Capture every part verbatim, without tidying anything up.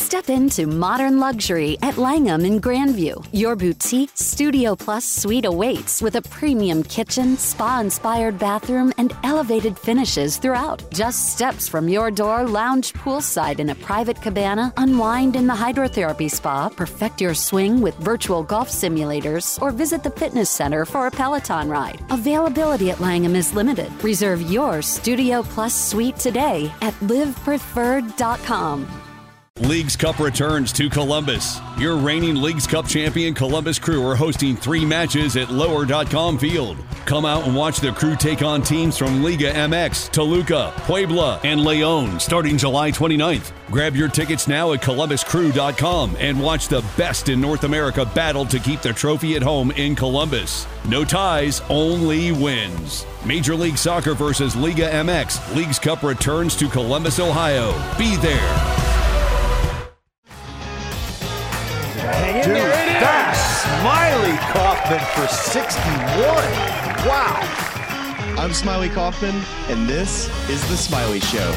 Step into modern luxury at Langham in Grandview. Your boutique Studio Plus suite awaits with a premium kitchen, spa-inspired bathroom, and elevated finishes throughout. Just steps from your door, lounge poolside in a private cabana, unwind in the hydrotherapy spa, perfect your swing with virtual golf simulators, or visit the fitness center for a Peloton ride. Availability at Langham is limited. Reserve your Studio Plus suite today at live preferred dot com. Leagues Cup returns to Columbus. Your reigning Leagues Cup champion Columbus Crew are hosting three matches at lower dot com Field. Come out and watch the Crew take on teams from Liga M X, Toluca, Puebla, and Leon starting July twenty-ninth. Grab your tickets now at columbus crew dot com and watch the best in North America battle to keep the trophy at home in Columbus. No ties, only wins. Major League Soccer versus Liga M X. Leagues Cup returns to Columbus, Ohio. Be there. Dude, that's Smiley Kaufman for sixty-one. Wow. I'm Smiley Kaufman, and this is The Smiley Show.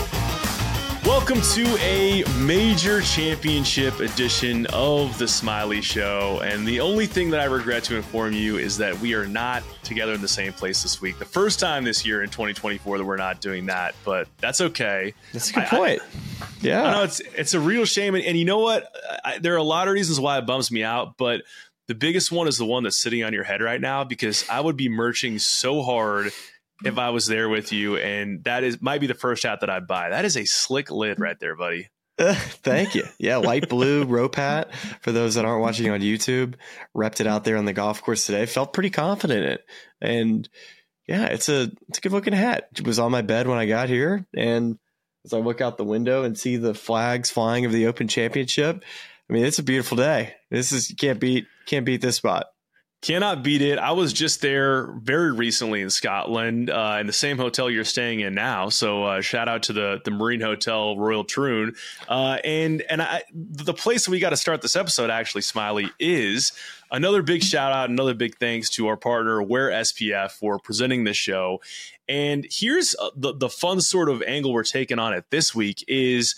Welcome to a major championship edition of The Smiley Show. And the only thing that I regret to inform you is that we are not together in the same place this week. The first time this year in twenty twenty-four that we're not doing that, but that's okay. That's a good I, point. I, yeah. I know it's, it's a real shame. And, and you know what? I, there are a lot of reasons why it bums me out, but the biggest one is the one that's sitting on your head right now, because I would be merching so hard if I was there with you, and that is might be the first hat that I'd buy. That is a slick lid right there, buddy. Uh, thank you. Yeah, light blue rope hat. For those that aren't watching on YouTube, repped it out there on the golf course today. Felt pretty confident in it, and yeah, it's a it's a good looking hat. It was on my bed when I got here, and as I look out the window and see the flags flying of the Open Championship, I mean, it's a beautiful day. This is you can't beat can't beat this spot. Cannot beat it. I was just there very recently in Scotland, uh, in the same hotel you're staying in now. So uh, shout out to the the Marine Hotel Royal Troon. Uh, and and I, the place we got to start this episode, actually, Smiley, is another big shout out, another big thanks to our partner, Wear S P F, for presenting this show. And here's the, the fun sort of angle we're taking on it this week is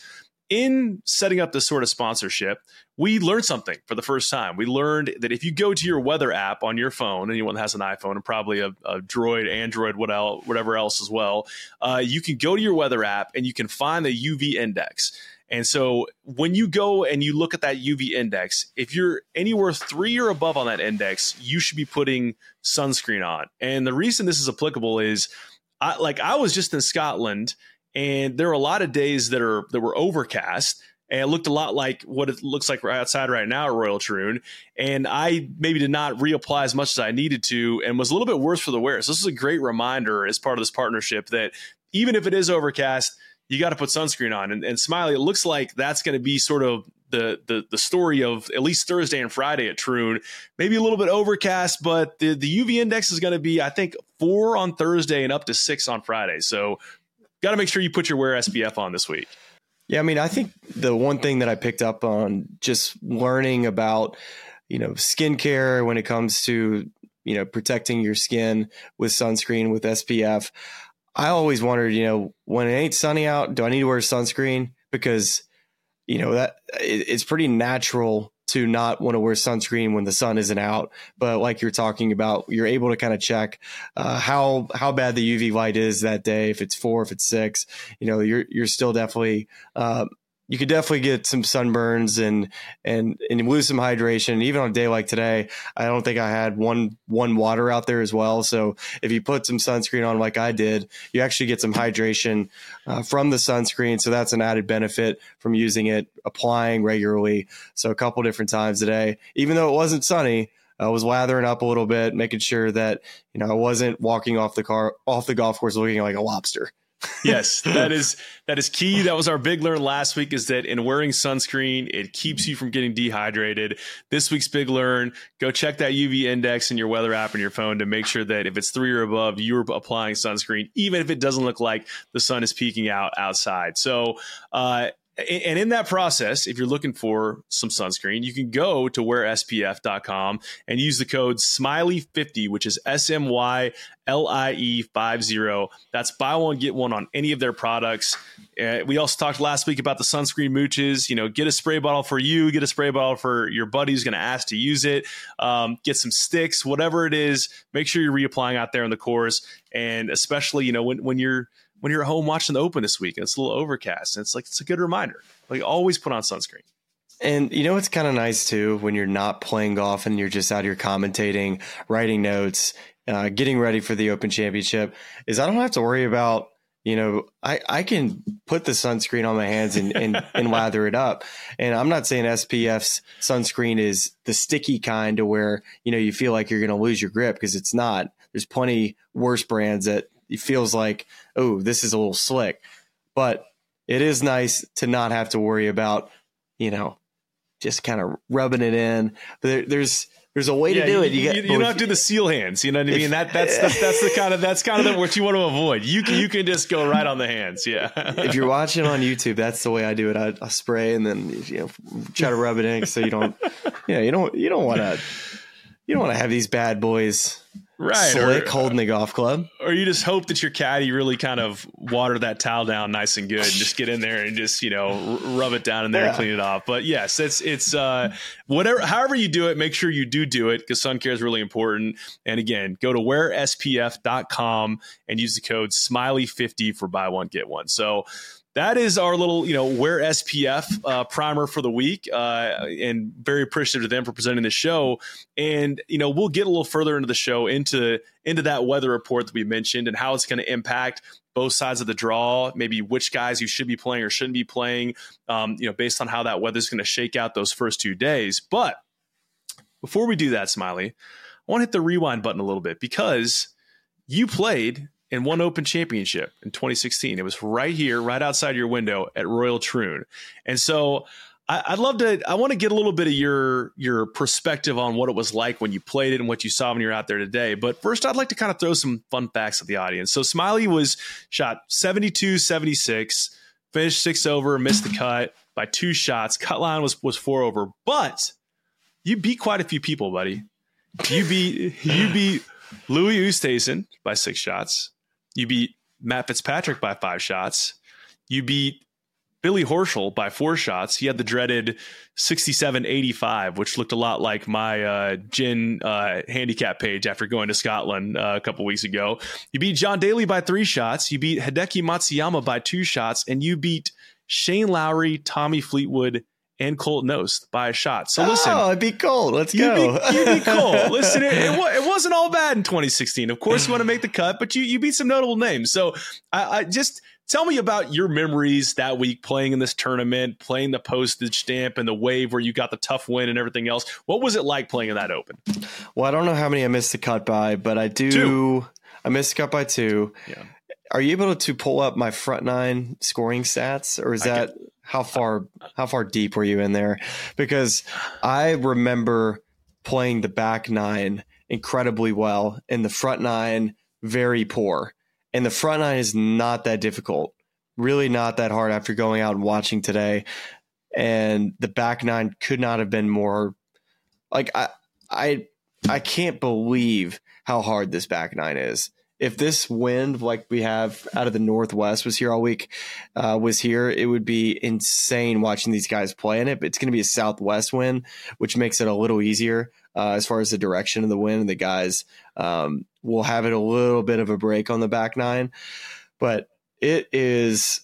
in setting up this sort of sponsorship, we learned something for the first time. We learned that if you go to your weather app on your phone, anyone that has an iPhone and probably a, a Droid, Android, what else, whatever else as well, uh, you can go to your weather app and you can find the U V index. And so when you go and you look at that U V index, if you're anywhere three or above on that index, you should be putting sunscreen on. And the reason this is applicable is, I, like I was just in Scotland, and there are a lot of days that are that were overcast, and it looked a lot like what it looks like right outside right now at Royal Troon. And I maybe did not reapply as much as I needed to, and was a little bit worse for the wear. So this is a great reminder as part of this partnership that even if it is overcast, you got to put sunscreen on. And, and Smiley, it looks like that's going to be sort of the, the the story of at least Thursday and Friday at Troon. Maybe a little bit overcast, but the, the U V index is going to be, I think, four on Thursday and up to six on Friday. So got to make sure you put your Wear S P F on this week. Yeah, I mean, I think the one thing that I picked up on just learning about, you know, skincare when it comes to, you know, protecting your skin with sunscreen, with S P F, I always wondered, you know, when it ain't sunny out, do I need to wear sunscreen? Because, you know, that it, it's pretty natural to not want to wear sunscreen when the sun isn't out. But like you're talking about, you're able to kind of check uh, how how bad the U V light is that day. If it's four, if it's six, you know, you're you're still definitely uh, you could definitely get some sunburns and and and lose some hydration. Even on a day like today, I don't think I had one one water out there as well. So if you put some sunscreen on like I did, you actually get some hydration uh, from the sunscreen. So that's an added benefit from using it, applying regularly. So a couple different times a day, even though it wasn't sunny, I was lathering up a little bit, making sure that, you know, I wasn't walking off the car off the golf course looking like a lobster. Yes, that is that is key. That was our big learn last week, is that in wearing sunscreen, it keeps you from getting dehydrated. This week's big learn, go check that U V index in your weather app on your phone to make sure that if it's three or above, you're applying sunscreen, even if it doesn't look like the sun is peeking out outside. So, uh, and in that process, if you're looking for some sunscreen, you can go to wear S P F dot com and use the code Smiley fifty, which is S M Y L I E fifty. That's buy one, get one on any of their products. Uh, we also talked last week about the sunscreen mooches. You know, get a spray bottle for you, get a spray bottle for your buddy who's going to ask to use it. Um, get some sticks, whatever it is. Make sure you're reapplying out there in the course, and especially, you know, when when you're when you're at home watching the Open this week and it's a little overcast, and it's like, it's a good reminder. Like, always put on sunscreen. And you know what's kind of nice too, when you're not playing golf and you're just out here commentating, writing notes, uh, getting ready for the Open Championship, is I don't have to worry about, you know, I, I can put the sunscreen on my hands and, and, and lather it up. And I'm not saying S P F's sunscreen is the sticky kind to where, you know, you feel like you're going to lose your grip, because it's not. There's plenty worse brands that it feels like, oh, this is a little slick. But it is nice to not have to worry about, you know, just kind of rubbing it in. But there, there's there's a way yeah, to do you, it. You, you, get you don't have to do the seal hands. You know what I mean? If, that that's, that's that's the kind of that's kind of the, what you want to avoid. You can you can just go right on the hands. Yeah. If you're watching on YouTube, that's the way I do it. I, I spray and then, you know, try to rub it in so you don't, you know, you don't you don't want to you don't want to have these bad boys. Right, slick or, holding the golf club, or you just hope that your caddy really kind of water that towel down nice and good, and just get in there and just, you know, rub it down in there yeah. and clean it off. But yes, it's it's uh, whatever, however you do it, make sure you do do it, because sun care is really important. And again, go to wear S P F dot com and use the code Smiley fifty for buy one get one. So that is our little, you know, Wear S P F uh, primer for the week, uh, and very appreciative of them for presenting the show. And, you know, we'll get a little further into the show, into into that weather report that we mentioned and how it's going to impact both sides of the draw, maybe which guys you should be playing or shouldn't be playing, um, you know, based on how that weather is going to shake out those first two days. But before we do that, Smiley, I want to hit the rewind button a little bit, because you played in one Open Championship in twenty sixteen. It was right here, right outside your window at Royal Troon. And so I, I'd love to, I want to get a little bit of your, your perspective on what it was like when you played it and what you saw when you were out there today. But first, I'd like to kind of throw some fun facts at the audience. So Smiley was shot seventy-two seventy-six, finished six over, missed the cut by two shots. Cut line was, was four over, but you beat quite a few people, buddy. You beat, you beat Louis Oosthuizen by six shots. You beat Matt Fitzpatrick by five shots. You beat Billy Horschel by four shots. He had the dreaded sixty-seven eighty-five, which looked a lot like my uh, gin uh, handicap page after going to Scotland uh, a couple weeks ago. You beat John Daly by three shots. You beat Hideki Matsuyama by two shots. And you beat Shane Lowry, Tommy Fleetwood, and Colt Knost by a shot. So listen. Oh, it'd be Colt. Let's you go. Beat, you beat Colt. Listen, it, it, it wasn't all bad in twenty sixteen. Of course, you want to make the cut, but you, you beat some notable names. So I, I just tell me about your memories that week playing in this tournament, playing the postage stamp and the wave where you got the tough win and everything else. What was it like playing in that Open? Well, I don't know how many I missed the cut by, but I do. Two. I missed the cut by two. Yeah. Are you able to pull up my front nine scoring stats, or is I that can, how far how far deep were you in there? Because I remember playing the back nine incredibly well and the front nine very poor. And the front nine is not that difficult, really not that hard after going out and watching today. And the back nine could not have been more like I I I can't believe how hard this back nine is. If this wind like we have out of the Northwest was here all week, uh, was here, it would be insane watching these guys play in it. But it's going to be a southwest wind, which makes it a little easier uh, as far as the direction of the wind. And the guys um, will have it a little bit of a break on the back nine. But it is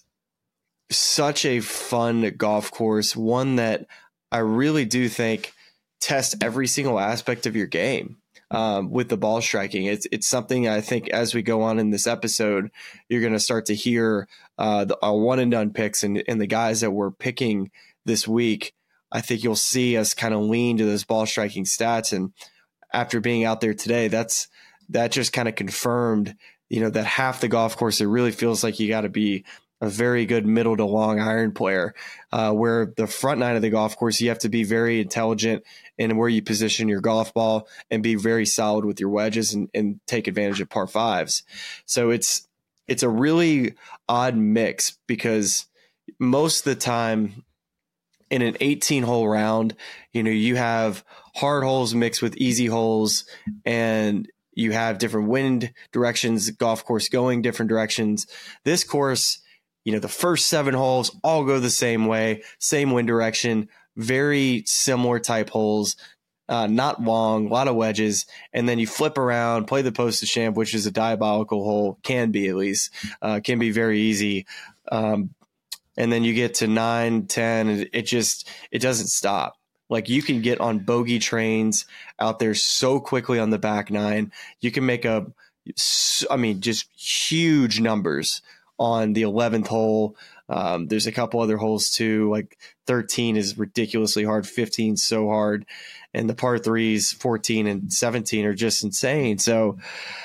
such a fun golf course, one that I really do think tests every single aspect of your game. Um, with the ball striking, it's it's something I think as we go on in this episode, you're going to start to hear uh, the, our one and done picks and, and the guys that we're picking this week. I think you'll see us kind of lean to those ball striking stats. And after being out there today, that's that just kind of confirmed, you know, that half the golf course, it really feels like you got to be a very good middle to long iron player, uh, where the front nine of the golf course, you have to be very intelligent in where you position your golf ball and be very solid with your wedges and, and take advantage of par fives. So it's, it's a really odd mix because most of the time in an eighteen hole round, you know, you have hard holes mixed with easy holes, and you have different wind directions, golf course going different directions. This course, you know, the first seven holes all go the same way, same wind direction, very similar type holes, uh, not long, a lot of wedges. And then you flip around, play the postage stamp, which is a diabolical hole, can be at least, uh, can be very easy. Um, and then you get to nine, ten, and it just, it doesn't stop. Like, you can get on bogey trains out there so quickly on the back nine. You can make a, I mean, just huge numbers on the eleventh hole. Um, there's a couple other holes too. Like thirteen is ridiculously hard. fifteen so hard. And the par threes, fourteen and seventeen are just insane. So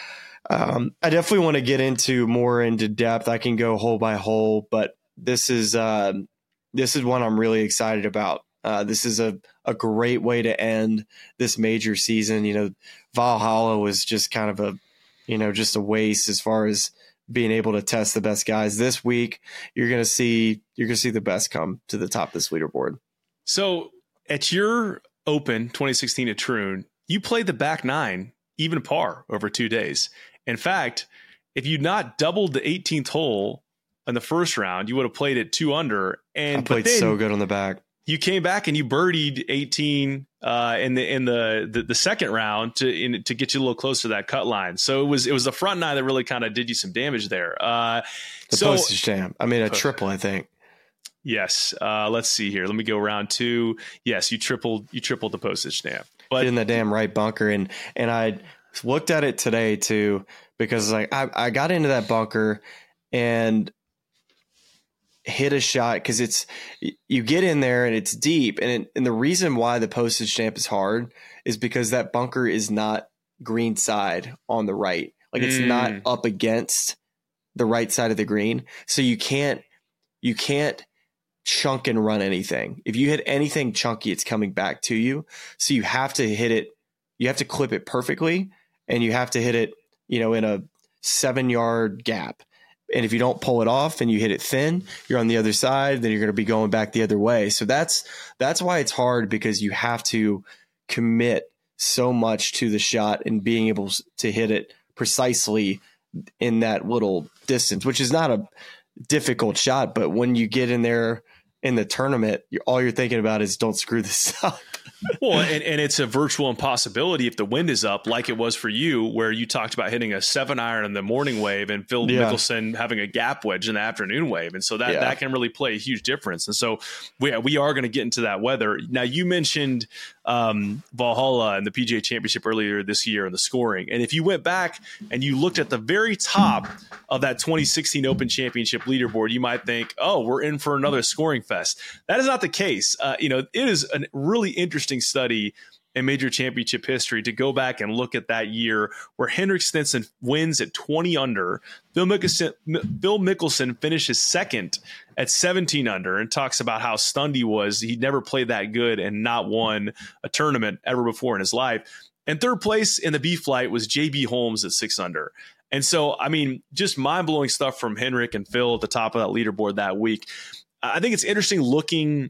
um, I definitely want to get into more into depth. I can go hole by hole, but this is, uh, this is one I'm really excited about. Uh, this is a, a great way to end this major season. You know, Valhalla was just kind of a, you know, just a waste as far as being able to test the best guys. This week, you're going to see, you're going to see the best come to the top of this leaderboard. So at your Open twenty sixteen at Troon, you played the back nine, even par over two days. In fact, if you'd not doubled the eighteenth hole in the first round, you would have played it two under. And I played then, so good on the back. You came back and you birdied eighteen uh, in the in the, the the second round to in, to get you a little closer to that cut line. So it was it was the front nine that really kind of did you some damage there. Uh, the so, postage stamp. I mean, a triple, I think. Yes. Uh, let's see here. Let me go round two. Yes, you tripled you tripled the postage stamp. But in the damn right bunker, and and I looked at it today too, because like I I got into that bunker and hit a shot, because it's, you get in there and it's deep, and it, and the reason why the postage stamp is hard is because that bunker is not green side on the right, like it's mm. not up against the right side of the green, so you can't you can't chunk and run anything. If you hit anything chunky, it's coming back to you, so you have to hit it, you have to clip it perfectly, and you have to hit it, you know, in a seven yard gap. And if you don't pull it off and you hit it thin, you're on the other side, then you're going to be going back the other way. So that's that's why it's hard, because you have to commit so much to the shot and being able to hit it precisely in that little distance, which is not a difficult shot. But when you get in there in the tournament, you're, all you're thinking about is don't screw this up. Well, and, and it's a virtual impossibility if the wind is up, like it was for you, where you talked about hitting a seven iron in the morning wave and Phil yeah. Mickelson having a gap wedge in the afternoon wave. And so that, yeah. that can really play a huge difference. And so we, we are going to get into that weather. Now, you mentioned um, Valhalla and the P G A Championship earlier this year and the scoring. And if you went back and you looked at the very top of that twenty sixteen Open Championship leaderboard, you might think, oh, we're in for another scoring fest. That is not the case. Uh, you know, it is a really interesting study in major championship history to go back and look at that year where Henrik Stenson wins at twenty under. Phil Mickelson, Phil Mickelson finishes second at seventeen under and talks about how stunned he was. He'd never played that good and not won a tournament ever before in his life. And third place in the B flight was J B Holmes at six under. And so, I mean, just mind-blowing stuff from Henrik and Phil at the top of that leaderboard that week. I think it's interesting looking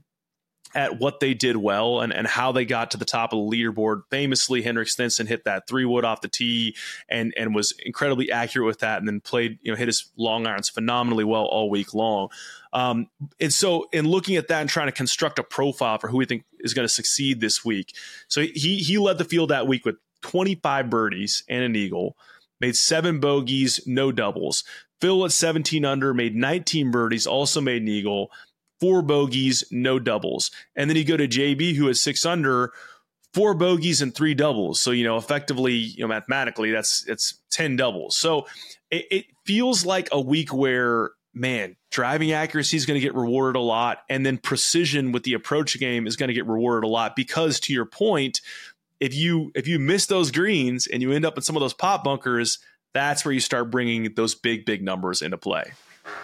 at what they did well and, and how they got to the top of the leaderboard. Famously, Henrik Stenson hit that three wood off the tee and and was incredibly accurate with that, and then played, you know, hit his long irons phenomenally well all week long. Um, and so in looking at that and trying to construct a profile for who we think is going to succeed this week. So he he led the field that week with twenty-five birdies and an eagle, made seven bogeys, no doubles. Phil at seventeen under made nineteen birdies, also made an eagle, four bogeys, no doubles. And then you go to J B, who is six under, four bogeys and three doubles. So, you know, effectively, you know, mathematically, that's it's ten doubles. So it, it feels like a week where, man, driving accuracy is going to get rewarded a lot. And then precision with the approach game is going to get rewarded a lot, because to your point, if you if you miss those greens and you end up in some of those pop bunkers, that's where you start bringing those big, big numbers into play.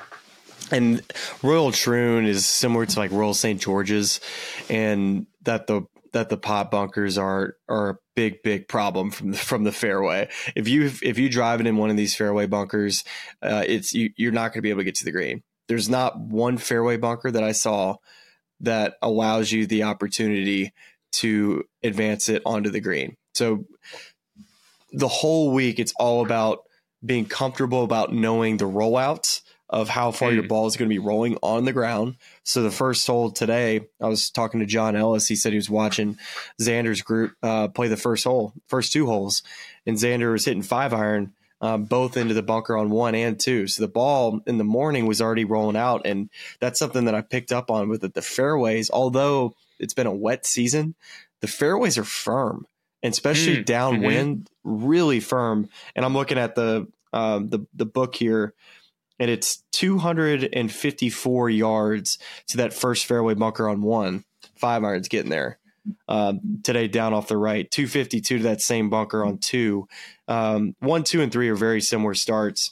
And Royal Troon is similar to like Royal Saint George's, and that the that the pot bunkers are are a big, big problem from the, from the fairway. If you if you drive it in one of these fairway bunkers, uh, it's you, you're not going to be able to get to the green. there's not one fairway bunker that I saw that allows you the opportunity to advance it onto the green. So the whole week, it's all about being comfortable about knowing the rollouts of how far mm. your ball is going to be rolling on the ground. So the first hole today, I was talking to John Ellis. He said he was watching Xander's group uh, play the first hole, first two holes, and Xander was hitting five iron, um, both into the bunker on one and two. So the ball in the morning was already rolling out, and that's something that I picked up on with it. The fairways, although it's been a wet season, the fairways are firm, and especially mm. downwind, mm-hmm. really firm. And I'm looking at the um, the the book here, and it's two hundred fifty-four yards to that first fairway bunker on one. Five irons getting there. Um, today down off the right, two fifty-two to that same bunker on two. Um, one, two, and three are very similar starts,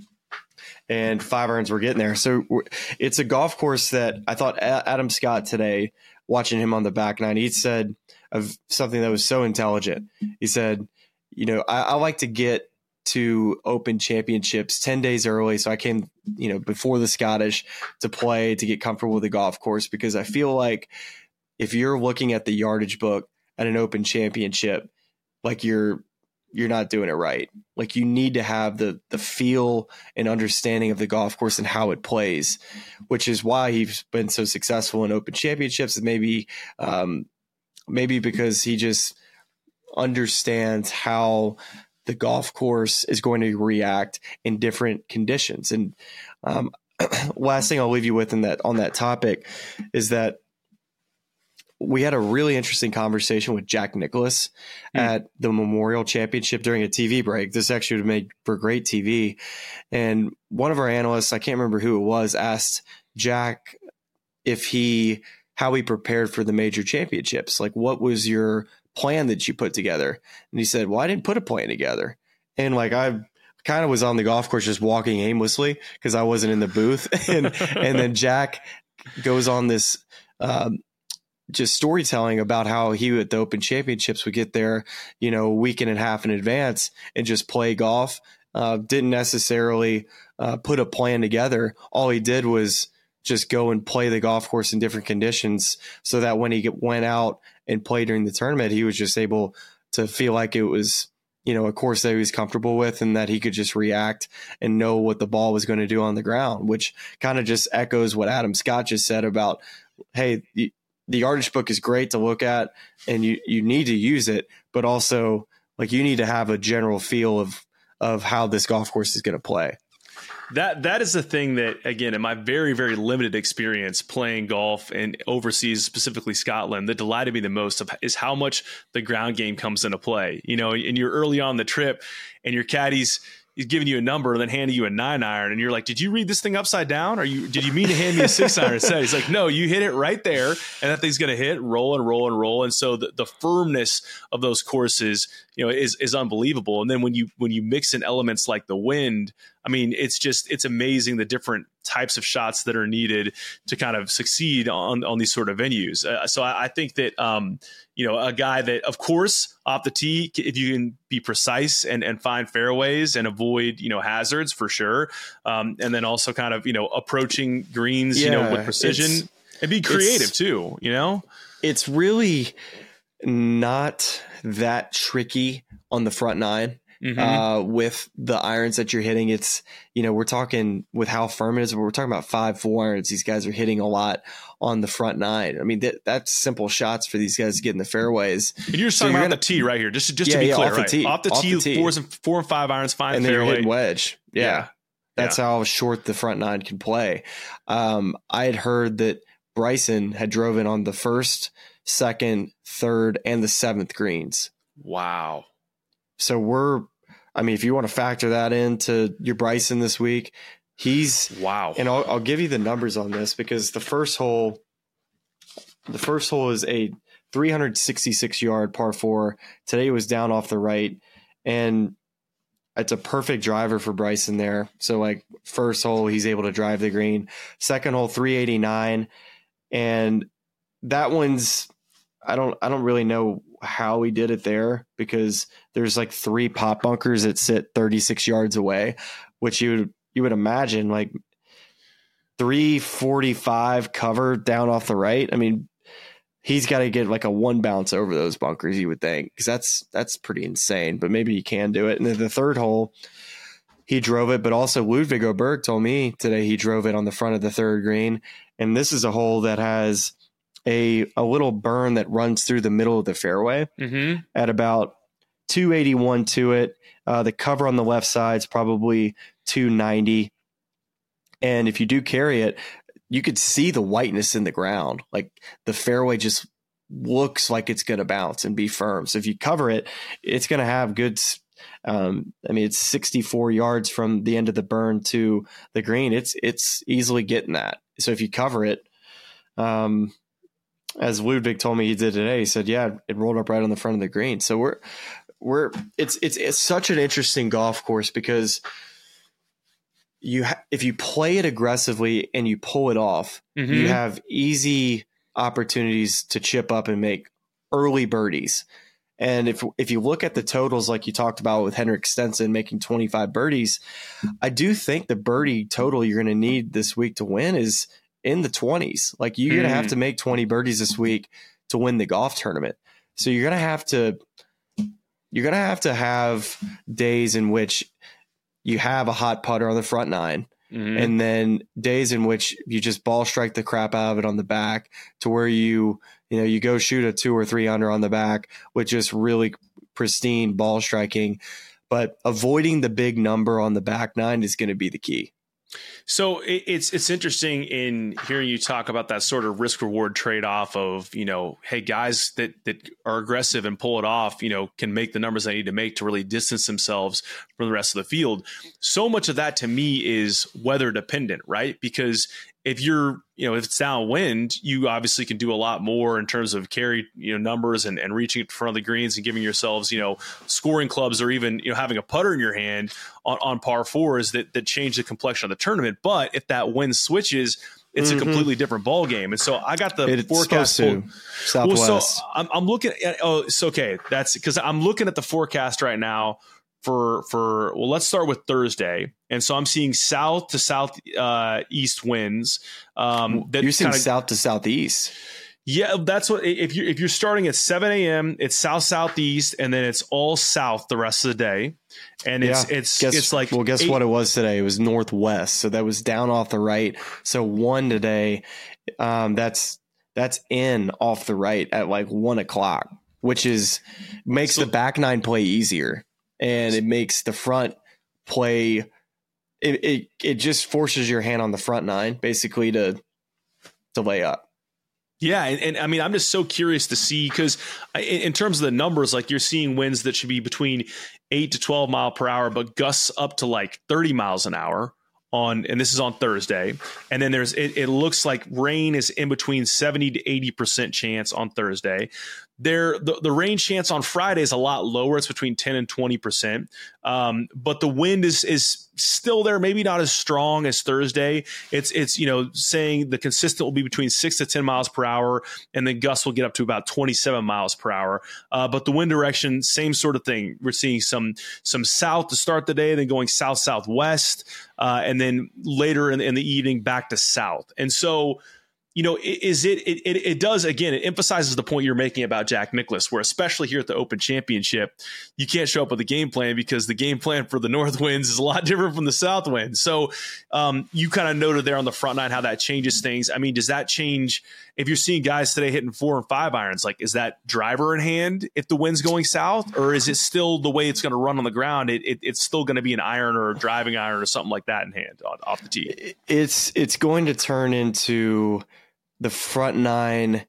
and five irons were getting there. So it's a golf course that I thought Adam Scott today, watching him on the back nine, he said of something that was so intelligent. He said, you know, I, I like to get to Open Championships ten days early. So I came, you know, before the Scottish to play, to get comfortable with the golf course, because I feel like if you're looking at the yardage book at an Open Championship, like you're, you're not doing it right. Like you need to have the, the feel and understanding of the golf course and how it plays, which is why he's been so successful in Open Championships. And maybe, um, maybe because he just understands how the golf course is going to react in different conditions. And um, last thing I'll leave you with in that on that topic is that we had a really interesting conversation with Jack Nicklaus mm. at the Memorial Championship during a T V break. This actually would have made for great T V. And one of our analysts, I can't remember who it was, asked Jack if he, how he prepared for the major championships. Like, what was your plan that you put together? And he said, well, I didn't put a plan together. And like, I kind of was on the golf course just walking aimlessly because I wasn't in the booth. and and then Jack goes on this um, just storytelling about how he at the Open Championships would get there, you know, a week and a half in advance and just play golf. Uh, didn't necessarily uh, put a plan together. All he did was just go and play the golf course in different conditions, so that when he get, went out and played during the tournament, he was just able to feel like it was, you know, a course that he was comfortable with, and that he could just react and know what the ball was going to do on the ground, which kind of just echoes what Adam Scott just said about, hey, the, the yardage book is great to look at and you, you need to use it, but also like you need to have a general feel of, of how this golf course is going to play. That that is the thing that, again, in my very, very limited experience playing golf and overseas, specifically Scotland, that delighted me the most of, is how much the ground game comes into play. You know, and you're early on the trip and your caddy's he's giving you a number and then handing you a nine iron. And you're like, did you read this thing upside down? Or you did you mean to hand me a six iron instead? He's like, no, you hit it right there. And that thing's going to hit, roll and roll and roll. And so the, the firmness of those courses, you know, is, is unbelievable. And then when you, when you mix in elements like the wind, I mean, it's just, it's amazing the different types of shots that are needed to kind of succeed on, on these sort of venues. Uh, so I, I think that, um, you know, a guy that, of course, off the tee, if you can be precise and, and find fairways and avoid, you know, hazards for sure. Um, and then also kind of, you know, approaching greens, yeah, you know, with precision and be creative too, you know? It's really not that tricky on the front nine. Mm-hmm. Uh, with the irons that you're hitting. It's, you know, we're talking with how firm it is, we're talking about five, four irons. These guys are hitting a lot on the front nine. I mean, that, that's simple shots for these guys to get in the fairways. And you're just so talking you're about gonna, the tee right here, just, just yeah, to be yeah, clear, off right? The tee, off the off tee, the tee. Four, and, four and five irons, fine and fairway. then you're hitting wedge. Yeah. yeah. That's yeah. how short the front nine can play. Um, I had heard that Bryson had drove in on the first, second, third, and the seventh greens. Wow. So we're, I mean, if you want to factor that into your Bryson this week, he's wow. And I'll, I'll give you the numbers on this because the first hole, the first hole is a three hundred sixty-six yard par four. Today it was down off the right, and it's a perfect driver for Bryson there. So like first hole, he's able to drive the green. Second hole, three eighty-nine, and that one's I don't I don't really know how he did it there because there's like three pop bunkers that sit thirty-six yards away, which you would, you would imagine like three forty-five cover down off the right. I mean, he's got to get like a one bounce over those bunkers, you would think, because that's that's pretty insane. But maybe he can do it. And then the third hole, he drove it, but also Ludwig Oberg told me today he drove it on the front of the third green. And this is a hole that has a a little burn that runs through the middle of the fairway mm-hmm. at about two eighty-one to it. Uh, the cover on the left side is probably two ninety. And if you do carry it, you could see the whiteness in the ground. Like the fairway just looks like it's going to bounce and be firm. So if you cover it, it's going to have good. Um, I mean, it's sixty-four yards from the end of the burn to the green. It's it's easily getting that. So if you cover it, um, as Ludwig told me he did today, he said, yeah, it rolled up right on the front of the green. So we're we're it's it's it's such an interesting golf course because you ha- if you play it aggressively and you pull it off, mm-hmm. you have easy opportunities to chip up and make early birdies. And if if you look at the totals, like you talked about with Henrik Stenson making twenty-five birdies, I do think the birdie total you're going to need this week to win is in the twenties. Like you're mm. going to have to make twenty birdies this week to win the golf tournament. So you're going to have to you're going to have to have days in which you have a hot putter on the front nine. Mm-hmm. And then days in which you just ball strike the crap out of it on the back to where you, you know, you go shoot a two or three under on the back with just really pristine ball striking. But avoiding the big number on the back nine is going to be the key. So it's it's interesting in hearing you talk about that sort of risk reward trade off of, you know, hey, guys that that are aggressive and pull it off, you know, can make the numbers they need to make to really distance themselves from the rest of the field. So much of that to me is weather dependent, right? Because if you're, you know, if it's downwind, you obviously can do a lot more in terms of carry, you know, numbers and, and reaching in front of the greens and giving yourselves, you know, scoring clubs or even, you know, having a putter in your hand on, on par fours that, that change the complexion of the tournament. But if that wind switches, it's mm-hmm. a completely different ball game. And so I got the it's forecast. To, Southwest. Well, so I'm, I'm looking at, oh, it's okay. That's because I'm looking at the forecast right now for, for, well, let's start with Thursday. And so I'm seeing south to south uh, east winds. Um, that You're seeing kinda, south to southeast. Yeah, that's what, if you if you're starting at seven a.m., it's south southeast, and then it's all south the rest of the day. And it's yeah. it's guess, it's like well, guess eight, what it was today? It was northwest, so that was down off the right. So one today, um, that's that's in off the right at like one o'clock, which is makes so, the back nine play easier, and it makes the front play. It, it it just forces your hand on the front nine basically to to lay up. Yeah, and, and I mean, I'm just so curious to see because in, in terms of the numbers, like you're seeing winds that should be between eight to twelve mile per hour, but gusts up to like thirty miles an hour on, and this is on Thursday. And then there's, it, it looks like rain is in between seventy to eighty percent chance on Thursday. There, the, the rain chance on Friday is a lot lower. It's between ten and twenty percent. Um, but the wind is is still there, maybe not as strong as Thursday. It's it's you know saying the consistent will be between six to ten miles per hour, and then gusts will get up to about twenty-seven miles per hour. Uh, but the wind direction, same sort of thing. We're seeing some some south to start the day, then going south southwest, uh, and then later in, in the evening back to south. And so, you know, is it, it, it, it does, again, it emphasizes the point you're making about Jack Nicklaus, where especially here at the Open Championship, you can't show up with a game plan because the game plan for the north winds is a lot different from the south winds. So um, you kind of noted there on the front nine how that changes things. I mean, does that change if you're seeing guys today hitting four and five irons? Like, is that driver in hand if the wind's going south, or is it still the way it's going to run on the ground? It, it, it's still going to be an iron or a driving iron or something like that in hand on, off the tee. It's, it's going to turn into the front nine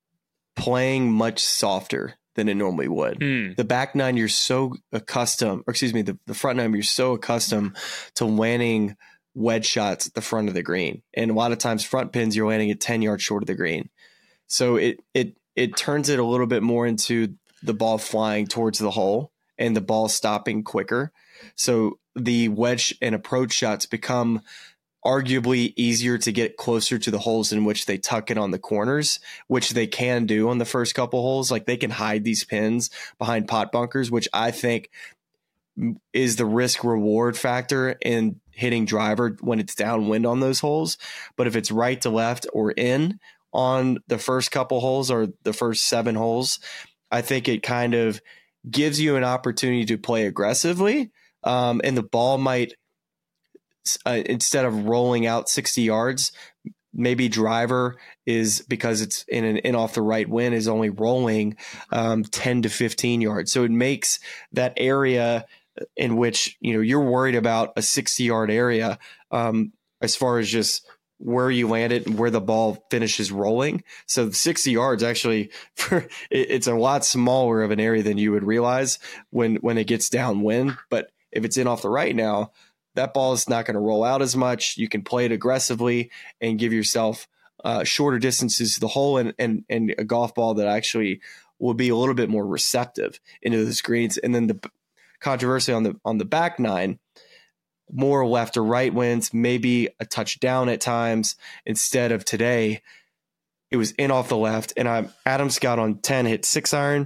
playing much softer than it normally would. Mm. The back nine, you're so accustomed, or excuse me, the, the front nine, you're so accustomed to landing wedge shots at the front of the green. And a lot of times front pins, you're landing at ten yards short of the green. So it, it, it turns it a little bit more into the ball flying towards the hole and the ball stopping quicker. So the wedge and approach shots become arguably easier to get closer to the holes in which they tuck it on the corners, which they can do on the first couple holes. Like they can hide these pins behind pot bunkers, which I think is the risk reward factor in hitting driver when it's downwind on those holes. But if it's right to left or in on the first couple holes or the first seven holes, I think it kind of gives you an opportunity to play aggressively. Um, and the ball might, uh, instead of rolling out sixty yards, maybe driver is, because it's in an in off the right wind, is only rolling um, ten to fifteen yards. So it makes that area in which, you know, you're worried about a sixty yard area um, as far as just where you land it and where the ball finishes rolling. So sixty yards actually, for, it, it's a lot smaller of an area than you would realize when, when it gets downwind. But if it's in off the right now, that ball is not going to roll out as much. You can play it aggressively and give yourself uh, shorter distances to the hole, and, and, and a golf ball that actually will be a little bit more receptive into the greens. And then the controversy on the on the back nine, more left or right winds, maybe a touchdown at times. Instead of today, it was in off the left, and I'm Adam Scott on ten hit six iron.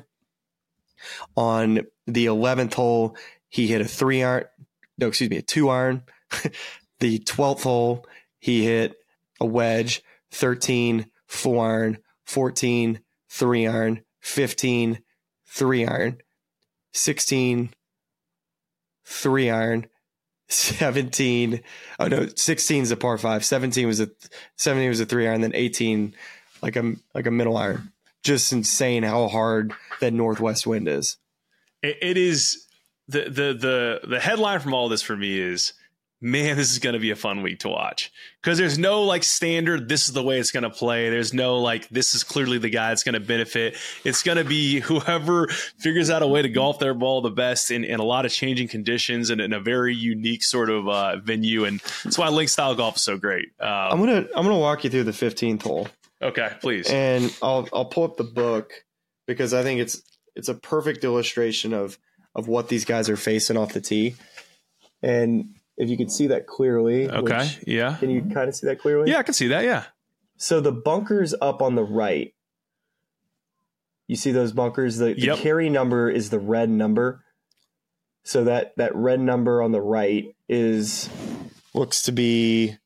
On the eleventh hole, he hit a three iron. No, excuse me, a two iron. The twelfth hole, he hit a wedge. thirteen, four iron. fourteen, three iron. fifteen, three iron. sixteen, three iron. seventeen, oh no, sixteen is a par five. seventeen was a seventeen was a three iron. Then eighteen, like a like a middle iron. Just insane how hard that northwest wind is. It, it is. The, the the the headline from all this for me is, man, this is going to be a fun week to watch, because there's no like standard, this is the way it's going to play. There's no like, this is clearly the guy that's going to benefit. It's going to be whoever figures out a way to golf their ball the best in, in a lot of changing conditions and in a very unique sort of uh, venue. And that's why link style golf is so great. Um, I'm going to I'm going to walk you through the fifteenth hole. Okay, please. And I'll I'll pull up the book, because I think it's it's a perfect illustration of of what these guys are facing off the tee. And if you can see that clearly. Okay, which, yeah. Can you kind of see that clearly? Yeah, I can see that, yeah. So the bunkers up on the right, you see those bunkers? The, yep. the carry number is the red number. So that, that red number on the right is, looks to be,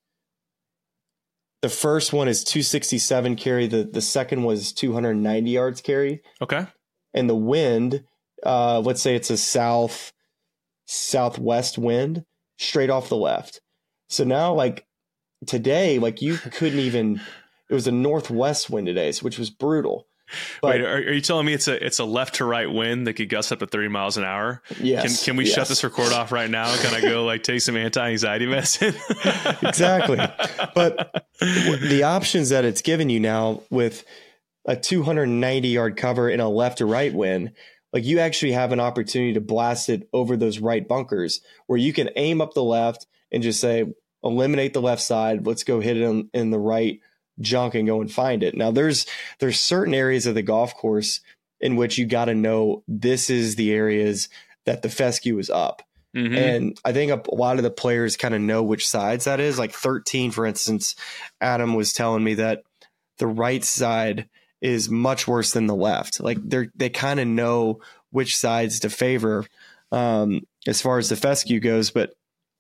the first one is two sixty-seven carry. The, the second was two ninety yards carry. Okay. And the wind, uh, let's say it's a south, southwest wind, straight off the left. So now, like today, like you couldn't even, it was a northwest wind today, which was brutal. But, Wait, are, are you telling me it's a it's a left to right wind that could gust up to thirty miles an hour? Yes. Can, can we yes. shut this record off right now? Can I go like take some anti-anxiety medicine? Exactly. But the options that it's given you now with a two ninety yard cover in a left to right wind, like you actually have an opportunity to blast it over those right bunkers, where you can aim up the left and just say, eliminate the left side. Let's go hit it in, in the right junk and go and find it. Now there's, there's certain areas of the golf course in which you got to know this is the areas that the fescue is up. Mm-hmm. And I think a, a lot of the players kind of know which sides that is. Like thirteen, for instance, Adam was telling me that the right side is much worse than the left. Like they're, they kind of know which sides to favor um, as far as the fescue goes. But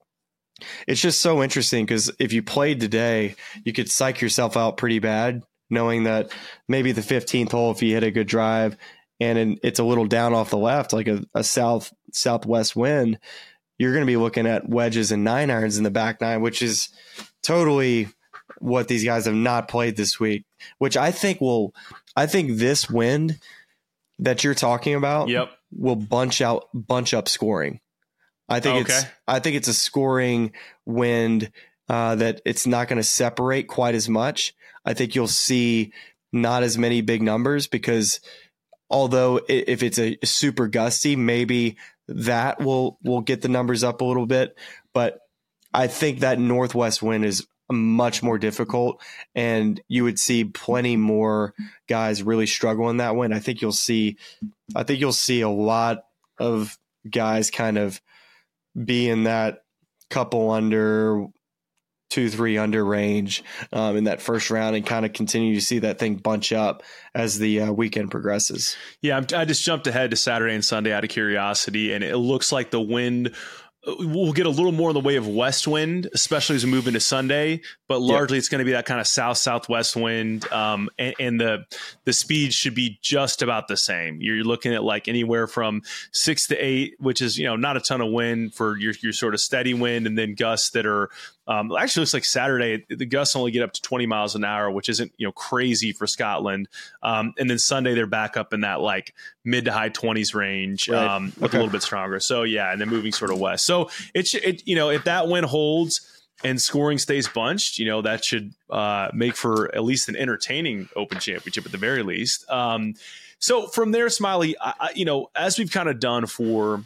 it's just so interesting, because if you played today, you could psych yourself out pretty bad, knowing that maybe the fifteenth hole, if you hit a good drive and in, it's a little down off the left, like a, a south southwest wind, you're going to be looking at wedges and nine irons in the back nine, which is totally what these guys have not played this week, which I think will, I think this wind that you're talking about yep. will bunch out, bunch up scoring. I think okay. it's, I think it's a scoring wind uh, that it's not going to separate quite as much. I think you'll see not as many big numbers, because although if it's a super gusty, maybe that will, will get the numbers up a little bit. But I think that northwest wind is much more difficult, and you would see plenty more guys really struggle in that wind. I think you'll see, I think you'll see a lot of guys kind of be in that couple under two, three under range um, in that first round and kind of continue to see that thing bunch up as the uh, weekend progresses. Yeah, I'm, I just jumped ahead to Saturday and Sunday out of curiosity, and it looks like the wind we'll get a little more in the way of west wind, especially as we move into Sunday, but largely yep. it's going to be that kind of south southwest wind. Um, and, and the, the speed should be just about the same. You're looking at like anywhere from six to eight, which is, you know, not a ton of wind for your, your sort of steady wind, and then gusts that are, um, actually looks like Saturday, the gusts only get up to twenty miles an hour, which isn't, you know, crazy for Scotland. Um, and then Sunday they're back up in that like mid to high twenties range, right. um, with okay. a little bit stronger. So yeah. And then moving sort of west. So it, it, you know, if that wind holds and scoring stays bunched, you know, that should uh, make for at least an entertaining Open Championship at the very least. Um, so from there, Smiley, I, I, you know, as we've kind of done for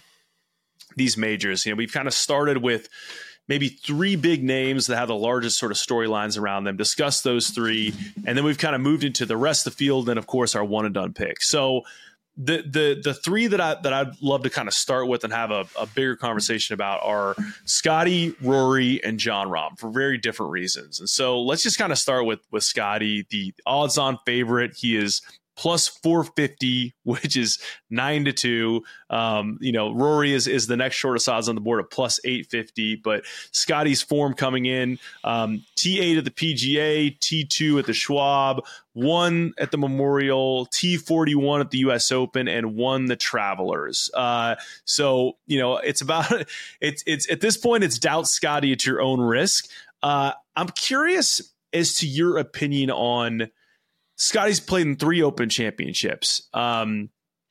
these majors, you know, we've kind of started with maybe three big names that have the largest sort of storylines around them, discuss those three, and then we've kind of moved into the rest of the field and, of course, our one and done pick. So the the the three that I that I'd love to kind of start with and have a, a bigger conversation about are Scotty, Rory, and Jon Rahm for very different reasons. And so let's just kind of start with with Scotty, the odds-on favorite. He is plus four fifty, which is nine to two. Um, you know, Rory is is the next shortest odds on the board at plus eight fifty. But Scotty's form coming in, um, T eight at the P G A, T two at the Schwab, one at the Memorial, T forty-one at the U S Open, and won the Travelers. Uh, so you know, it's about it's it's at this point, it's doubt Scotty at your own risk. Uh, I'm curious as to your opinion on. Scotty's played in three Open Championships. Um,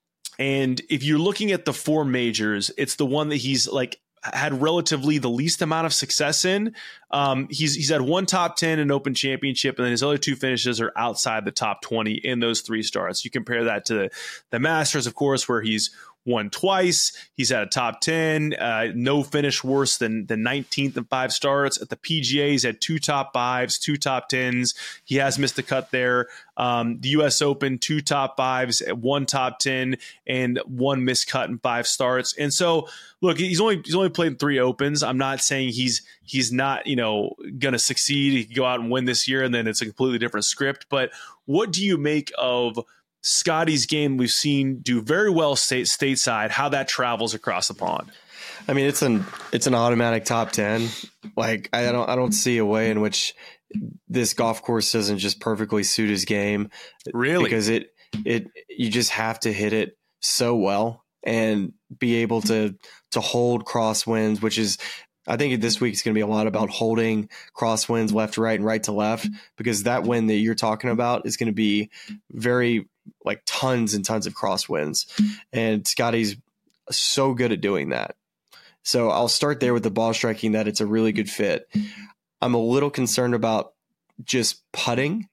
and if you're looking at the four majors, it's the one that he's like had relatively the least amount of success in. Um, he's he's had one top ten in Open Championship, and then his other two finishes are outside the top twenty in those three starts. You compare that to the, the Masters, of course, where he's won twice. He's had a top ten, uh, no finish worse than the nineteenth in five starts. At the P G A, he's had two top fives, two top tens. He has missed the cut there. Um, the U S Open, two top fives, one top ten, and one missed cut in five starts. And so, look, he's only he's only played in three Opens. I'm not saying he's he's not, you know, going to succeed. He can go out and win this year, and then it's a completely different script. But what do you make of Scotty's game? We've seen do very well state stateside, how that travels across the pond? I mean, it's an it's an automatic top ten. Like I don't I don't see a way in which this golf course doesn't just perfectly suit his game. Really? Because it it you just have to hit it so well and be able to to hold crosswinds, which is I think this week is going to be a lot about holding crosswinds left to right and right to left, because that wind that you're talking about is going to be very like tons and tons of crosswinds. And Scotty's so good at doing that. So I'll start there with the ball striking, that it's a really good fit. I'm a little concerned about just putting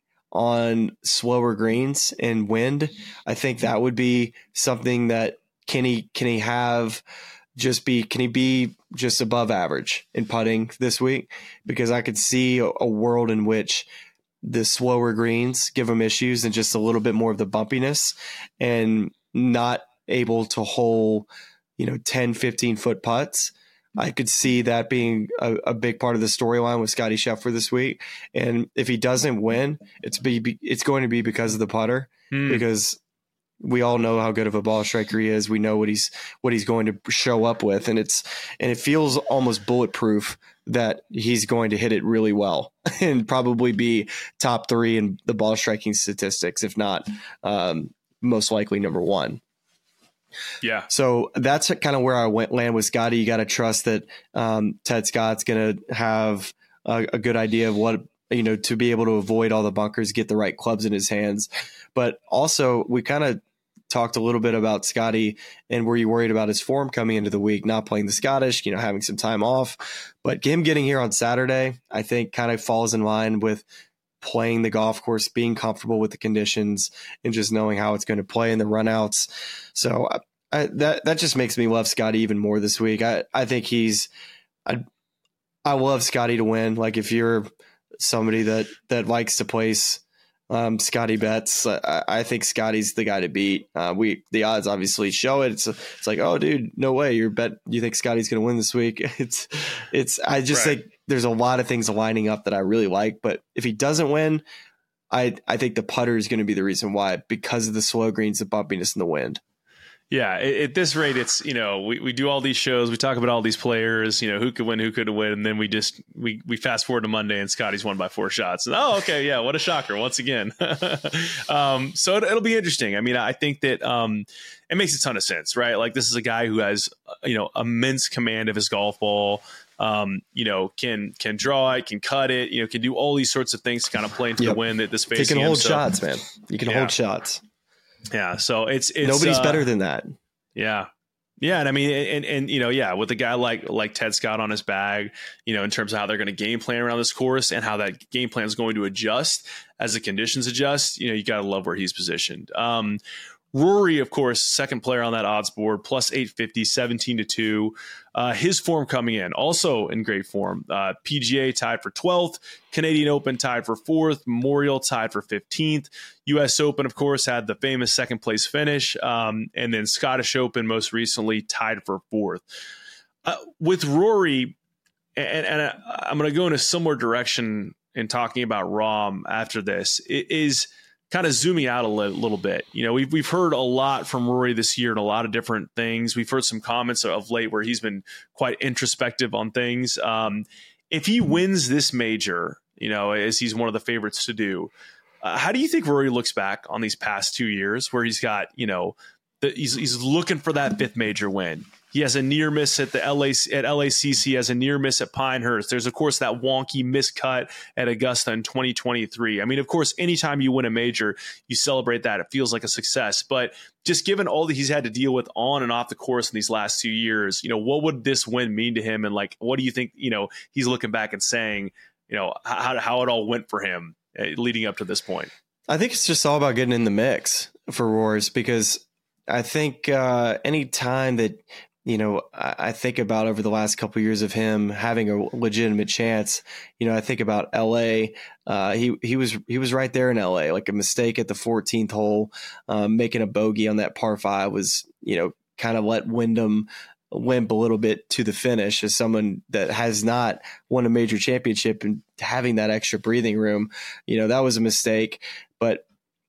on slower greens and wind. I think that would be something that can he, can he have just be, can he be just above average in putting this week? Because I could see a, a world in which the slower greens give him issues and just a little bit more of the bumpiness and not able to hold, you know, ten, fifteen foot putts. I could see that being a, a big part of the storyline with Scotty Scheffler this week. And if he doesn't win, it's be, it's going to be because of the putter, hmm. because we all know how good of a ball striker he is. We know what he's what he's going to show up with, and it's and it feels almost bulletproof that he's going to hit it really well and probably be top three in the ball striking statistics, if not um, most likely number one. Yeah. So that's kind of where I went land with Scotty. You got to trust that um, Ted Scott's going to have a, a good idea of what, you know, to be able to avoid all the bunkers, get the right clubs in his hands. But also we kind of talked a little bit about Scotty, and were you worried about his form coming into the week, not playing the Scottish, you know, having some time off, but him getting here on Saturday, I think kind of falls in line with playing the golf course, being comfortable with the conditions, and just knowing how it's going to play in the runouts. So I, I, that, that just makes me love Scotty even more this week. I, I think he's, I, I love Scotty to win. Like if you're somebody that, that likes to place Um, Scotty bets, I, I think Scotty's the guy to beat. Uh, we the odds obviously show it. It's it's like, oh, dude, no way. You bet you think Scotty's going to win this week? It's it's. I just right. think there's a lot of things lining up that I really like. But if he doesn't win, I I think the putter is going to be the reason why, because of the slow greens, the bumpiness, and the wind. Yeah, at this rate, it's, you know, we, we do all these shows, we talk about all these players, you know, who could win, who could win, and then we just we we fast forward to Monday and Scotty's won by four shots. And, oh, okay, yeah, what a shocker once again. um, so it, it'll be interesting. I mean, I think that um, it makes a ton of sense, right? Like, this is a guy who has, you know, immense command of his golf ball. Um, you know, can can draw it, can cut it, you know, can do all these sorts of things to kind of play into yep. the wind that this facing He can hold him. shots, so, man. You can yeah. hold shots. Yeah, so it's, it's nobody's uh, better than that. Yeah. Yeah. And I mean, and, and, you know, yeah, with a guy like, like Ted Scott on his bag, you know, in terms of how they're going to game plan around this course and how that game plan is going to adjust as the conditions adjust, you know, you got to love where he's positioned. Um, Rory, of course, second player on that odds board, plus eight fifty, seventeen to two. Uh, his form coming in, also in great form. Uh, P G A tied for twelfth, Canadian Open tied for fourth, Memorial tied for fifteenth. U S Open, of course, had the famous second place finish. Um, and then Scottish Open most recently tied for fourth. Uh, with Rory, and, and I'm going to go in a similar direction in talking about Rahm after this, it is kind of zooming out a li- little bit. You know, we've, we've heard a lot from Rory this year and a lot of different things. We've heard some comments of late where he's been quite introspective on things. Um, if he wins this major, you know, as he's one of the favorites to do, uh, how do you think Rory looks back on these past two years where he's got, you know, the, he's, he's looking for that fifth major win? He has a near miss at the L A at L A C C, has a near miss at Pinehurst. There's, of course, that wonky miscut at Augusta in twenty twenty-three. I mean, of course, anytime you win a major, you celebrate that. It feels like a success. But just given all that he's had to deal with on and off the course in these last two years, you know, what would this win mean to him? And like, what do you think, you know, he's looking back and saying, you know, how, how it all went for him uh, leading up to this point? I think it's just all about getting in the mix for Roars, because I think uh, any time that, you know, I think about over the last couple of years of him having a legitimate chance, you know, I think about L A. Uh, he he was he was right there in L A. Like a mistake at the fourteenth hole, um, making a bogey on that par five was, you know, kind of let Wyndham limp a little bit to the finish. As someone that has not won a major championship and having that extra breathing room, you know, that was a mistake. But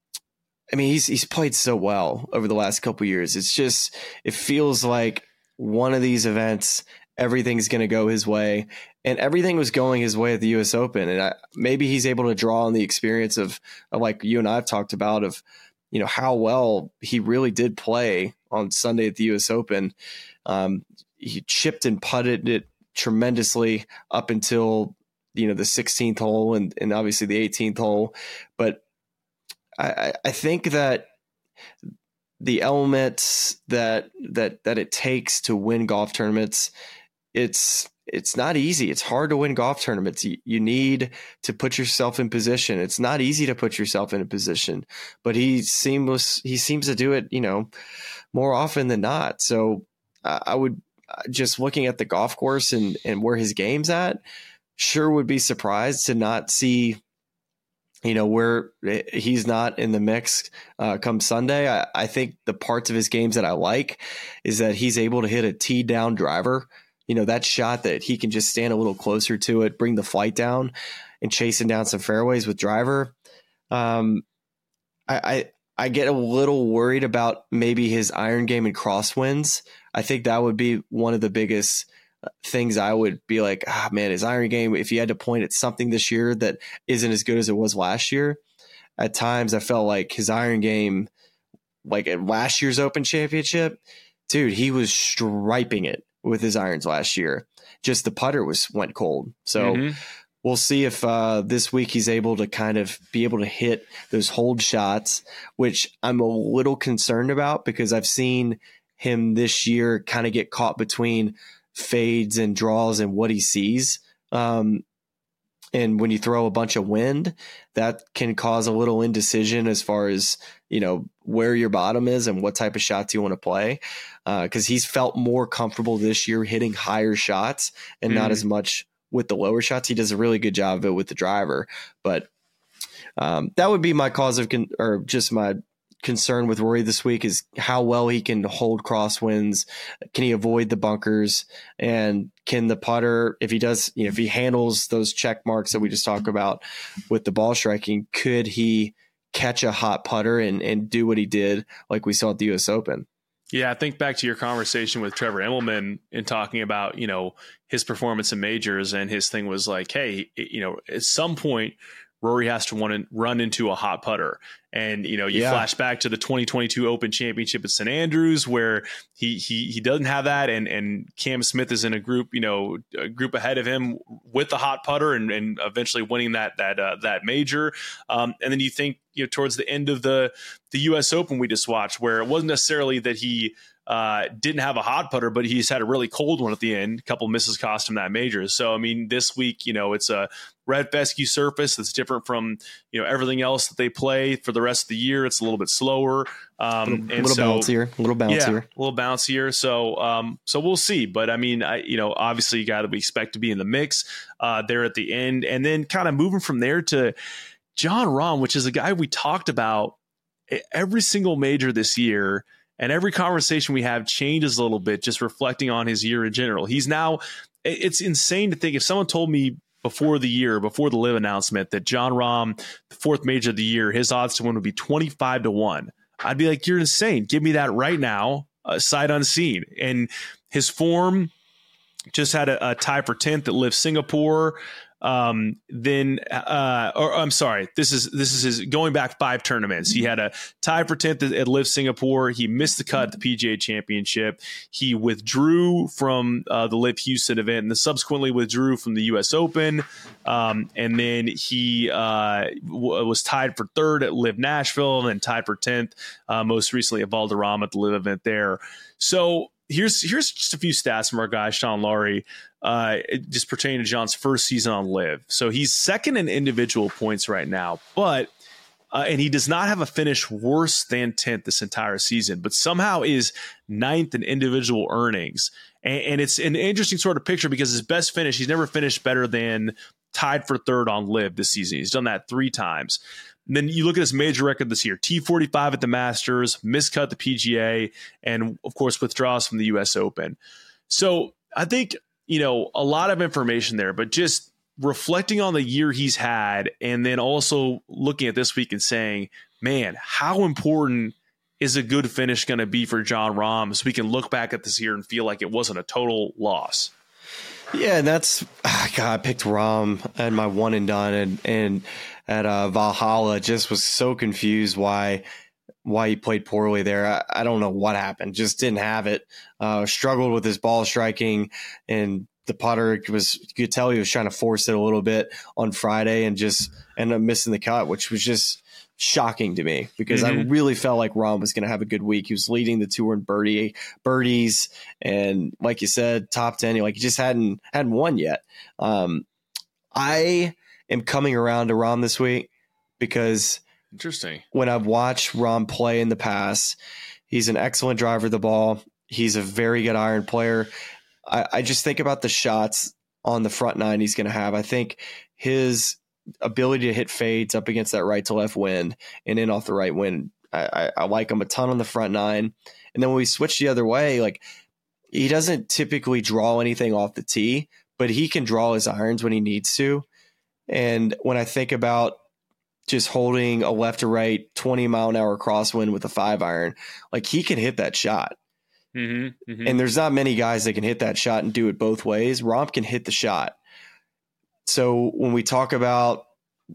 I mean, he's he's played so well over the last couple of years. It's just, it feels like one of these events, everything's going to go his way, and everything was going his way at the U S Open. And I, maybe he's able to draw on the experience of, of, like you and I've talked about, of, you know, how well he really did play on Sunday at the U S Open. Um, he chipped and putted it tremendously up until, you know, the sixteenth hole and, and obviously the eighteenth hole. But I, I think that the elements that that that it takes to win golf tournaments, it's it's not easy. It's hard to win golf tournaments. You, you need to put yourself in position. It's not easy to put yourself in a position, but he seems he seems to do it, you know, more often than not. So uh, I would just looking at the golf course and and where his game's at, sure would be surprised to not see, you know, where he's not in the mix uh, come Sunday. I, I think the parts of his games that I like is that he's able to hit a tee down driver. You know, that shot that he can just stand a little closer to it, bring the flight down and chasing down some fairways with driver. Um, I, I, I get a little worried about maybe his iron game and crosswinds. I think that would be one of the biggest things I would be like, ah, man, his iron game, if you had to point at something this year that isn't as good as it was last year, at times I felt like his iron game, like at last year's Open Championship, dude, he was striping it with his irons last year. Just the putter was went cold. So mm-hmm. we'll see if uh, this week he's able to kind of be able to hit those hold shots, which I'm a little concerned about because I've seen him this year kind of get caught between fades and draws and what he sees. Um, and when you throw a bunch of wind, that can cause a little indecision as far as, you know, where your bottom is and what type of shots you want to play. Uh, cause he's felt more comfortable this year hitting higher shots and mm. not as much with the lower shots. He does a really good job of it with the driver, but um, that would be my cause of, con- or just my concern with Rory this week is how well he can hold crosswinds. Can he avoid the bunkers? And can the putter, if he does, you know, if he handles those check marks that we just talked about with the ball striking, could he catch a hot putter and, and do what he did like we saw at the U S Open? Yeah, I think back to your conversation with Trevor Immelman in talking about, you know, his performance in majors, and his thing was like, hey, you know, at some point, Rory has to want to run into a hot putter. And, you know, you yeah. flash back to the twenty twenty-two Open Championship at Saint Andrews, where he he he doesn't have that. And and Cam Smith is in a group, you know, a group ahead of him with the hot putter, and, and eventually winning that that uh, that major. Um, and then you think, you know, towards the end of the the U S Open we just watched, where it wasn't necessarily that he uh, didn't have a hot putter, but he's had a really cold one at the end. A couple misses cost him that major. So, I mean, this week, you know, it's a red fescue surface that's different from, you know, everything else that they play for the rest of the year. It's a little bit slower. Um, a little, and little so, bouncier, a little bouncier. Yeah, a little bouncier. So, um, so we'll see. But I mean, I, you know, obviously you got to expect to be in the mix uh, there at the end, and then kind of moving from there to Jon Rahm, which is a guy we talked about every single major this year. And every conversation we have changes a little bit, just reflecting on his year in general. He's now, it's insane to think, if someone told me before the year, before the Live announcement, that Jon Rahm, the fourth major of the year, his odds to win would be twenty-five to one. I'd be like, you're insane. Give me that right now, uh, sight unseen. And his form just had a, a tie for tenth at Live Singapore. Um, then, uh, or I'm sorry, this is, this is his going back five tournaments. He had a tie for tenth at, at Live Singapore. He missed the cut at the P G A Championship. He withdrew from, uh, the Live Houston event, and then subsequently withdrew from the U S Open. Um, and then he, uh, w- was tied for third at Live Nashville, and then tied for tenth, uh, most recently at Valderrama at the Live event there. So here's, here's just a few stats from our guy, Sean Laurie. Uh, just pertaining to John's first season on Live. So he's second in individual points right now, but uh, and he does not have a finish worse than tenth this entire season, but somehow is ninth in individual earnings. And, and it's an interesting sort of picture, because his best finish, he's never finished better than tied for third on Live this season. He's done that three times. And then you look at his major record this year: T forty-five at the Masters, miscut the P G A, and of course withdraws from the U S Open. So I think, you know, a lot of information there, but just reflecting on the year he's had, and then also looking at this week and saying, man, how important is a good finish going to be for Jon Rahm, so we can look back at this year and feel like it wasn't a total loss. Yeah, and that's, God, I picked Rahm and my one and done, and, and at uh, Valhalla, just was so confused why why he played poorly there. I, I don't know what happened. Just didn't have it. Uh, struggled with his ball striking, and the putter was, you could tell he was trying to force it a little bit on Friday, and just ended up missing the cut, which was just shocking to me, because mm-hmm. I really felt like Rahm was going to have a good week. He was leading the tour in birdie birdies, and like you said, top ten. Like, he just hadn't hadn't won yet. Um, I am coming around to Rahm this week, because interesting. When I've watched Rahm play in the past, he's an excellent driver of the ball. He's a very good iron player. I, I just think about the shots on the front nine he's going to have. I think his ability to hit fades up against that right to left wind and in off the right wind, I, I, I like him a ton on the front nine. And then when we switch the other way, like, he doesn't typically draw anything off the tee, but he can draw his irons when he needs to. And when I think about just holding a left to right twenty mile an hour crosswind with a five iron, like, he can hit that shot. Mm-hmm, mm-hmm. And there's not many guys that can hit that shot and do it both ways. Rahm can hit the shot. So when we talk about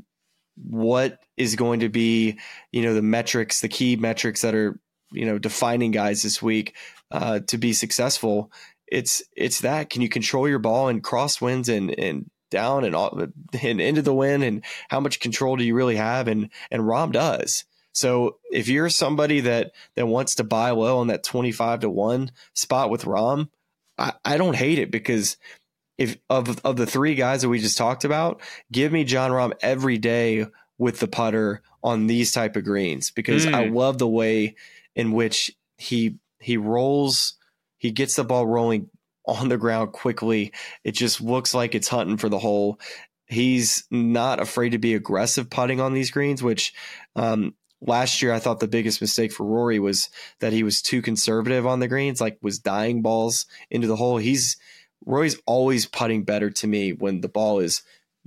what is going to be, you know, the metrics, the key metrics that are, you know, defining guys this week uh, to be successful, it's it's that. Can you control your ball in crosswinds and and down and, all, and into the wind, and how much control do you really have? And and Rahm does. So if you're somebody that that wants to buy low on that twenty-five to one spot with Rahm, I, I don't hate it, because if of of the three guys that we just talked about, give me Jon Rahm every day with the putter on these type of greens, because mm. I love the way in which he he rolls, he gets the ball rolling on the ground quickly. It just looks like it's hunting for the hole. He's not afraid to be aggressive putting on these greens, which um, last year, I thought the biggest mistake for Rory was that he was too conservative on the greens, like was dying balls into the hole. He's Rory's always putting better to me when the ball is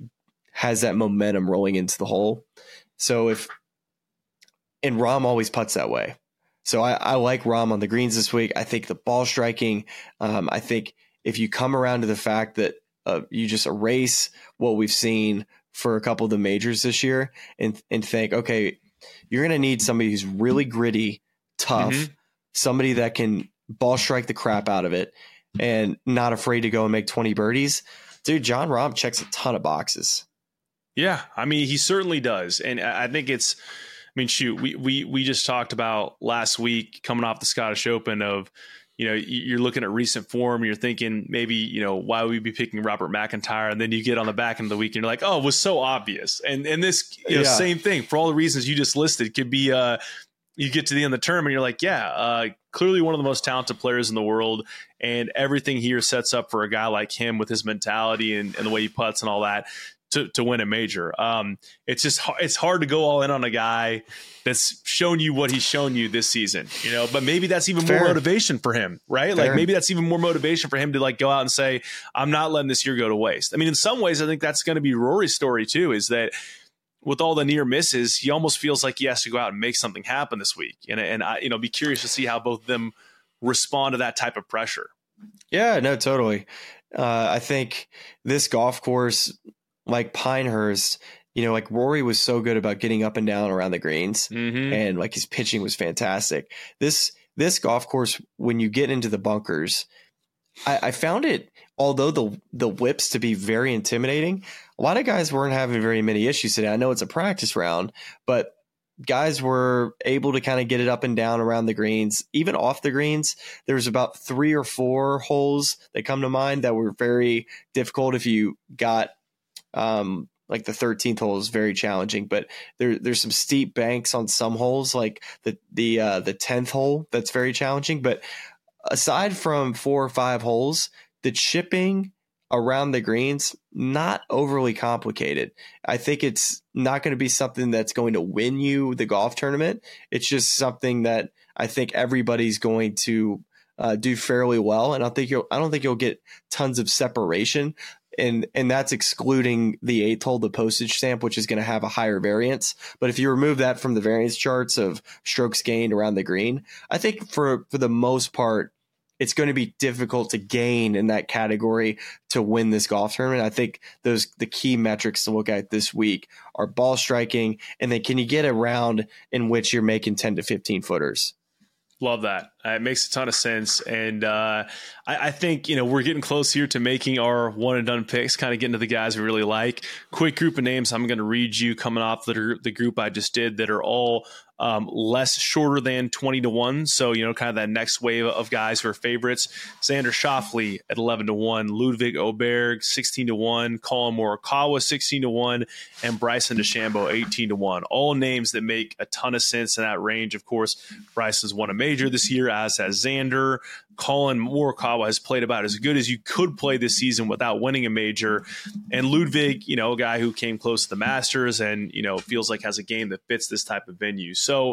has that momentum rolling into the hole. So if and Rahm always putts that way. So I, I like Rahm on the greens this week. I think the ball striking. Um, I think if you come around to the fact that uh, you just erase what we've seen for a couple of the majors this year and and think, okay, you're going to need somebody who's really gritty, tough, mm-hmm. somebody that can ball strike the crap out of it and not afraid to go and make twenty birdies. Dude, Jon Rahm checks a ton of boxes. Yeah, I mean, he certainly does. And I think it's, I mean, shoot, we we we just talked about last week coming off the Scottish Open of, you know, you're looking at recent form, you're thinking maybe, you know, why would we be picking Robert McIntyre? And then you get on the back end of the week and you're like, oh, it was so obvious. And and this, you know, yeah. same thing for all the reasons you just listed could be, uh, you get to the end of the term and you're like, yeah, uh, clearly one of the most talented players in the world. And everything here sets up for a guy like him with his mentality and, and the way he putts and all that to, to win a major. Um, it's just, it's hard to go all in on a guy that's shown you what he's shown you this season, you know, but maybe that's even Fair. more motivation for him, right? Fair. Like maybe that's even more motivation for him to like go out and say, I'm not letting this year go to waste. I mean, in some ways, I think that's going to be Rory's story too, is that with all the near misses, he almost feels like he has to go out and make something happen this week. And, and I, you know, be curious to see how both of them respond to that type of pressure. Yeah, no, totally. Uh, I think this golf course, like Pinehurst, you know, like Rory was so good about getting up and down around the greens, mm-hmm. and like his pitching was fantastic. This this golf course, when you get into the bunkers, I, I found it, although the the whips to be very intimidating, a lot of guys weren't having very many issues today. I know it's a practice round, but guys were able to kind of get it up and down around the greens, even off the greens. There was about three or four holes that come to mind that were very difficult. If you got um, like the thirteenth hole is very challenging, but there, there's some steep banks on some holes, like the the uh, the tenth hole that's very challenging. But aside from four or five holes, the chipping around the greens, not overly complicated. I think it's not going to be something that's going to win you the golf tournament. It's just something that I think everybody's going to uh, do fairly well. And I think you'll, I don't think you'll get tons of separation. And and that's excluding the eighth hole, the postage stamp, which is going to have a higher variance. But if you remove that from the variance charts of strokes gained around the green, I think for for the most part, it's going to be difficult to gain in that category to win this golf tournament. I think those the key metrics to look at this week are ball striking, and then can you get a round in which you're making ten to fifteen footers? Love that. Uh, it makes a ton of sense. And uh, I, I think, you know, we're getting close here to making our one and done picks, kind of getting to the guys we really like. Quick group of names I'm going to read you coming off the, the group I just did that are all um, less shorter than twenty to one. So, you know, kind of that next wave of guys who are favorites. Xander Schauffele at eleven to one, Ludwig Oberg sixteen to one, Colin Morikawa sixteen to one, and Bryson DeChambeau eighteen to one. All names that make a ton of sense in that range. Of course, Bryson's won a major this year, as has Xander. Colin Morikawa has played about as good as you could play this season without winning a major. And Ludwig, you know, a guy who came close to the Masters and, you know, feels like has a game that fits this type of venue. So,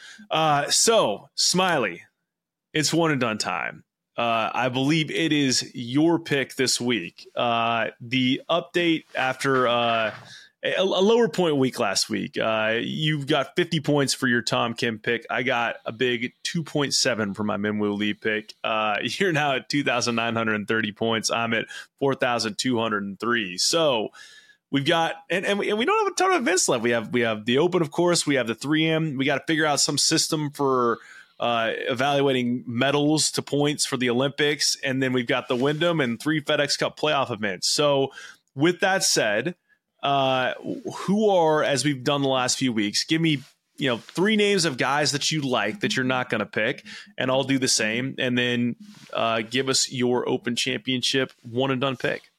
uh, so Smiley, it's one and done time. Uh, I believe it is your pick this week. Uh, the update after uh, a, a lower point week last week, uh, you got fifty points for your Tom Kim pick. I got a big two point seven for my Minwoo Lee pick. Uh, you're now at two thousand nine hundred thirty points. I'm at four thousand two hundred three. So we've got, and, and, we, and we don't have a ton of events left. We have, we have the Open, of course. We have the three M. We got to figure out some system for uh, evaluating medals to points for the Olympics. And then we've got the Wyndham and three FedEx Cup playoff events. So with that said, uh, who are, as we've done the last few weeks, give me, you know, three names of guys that you like that you're not going to pick, and I'll do the same. And then uh, give us your Open Championship one and done pick.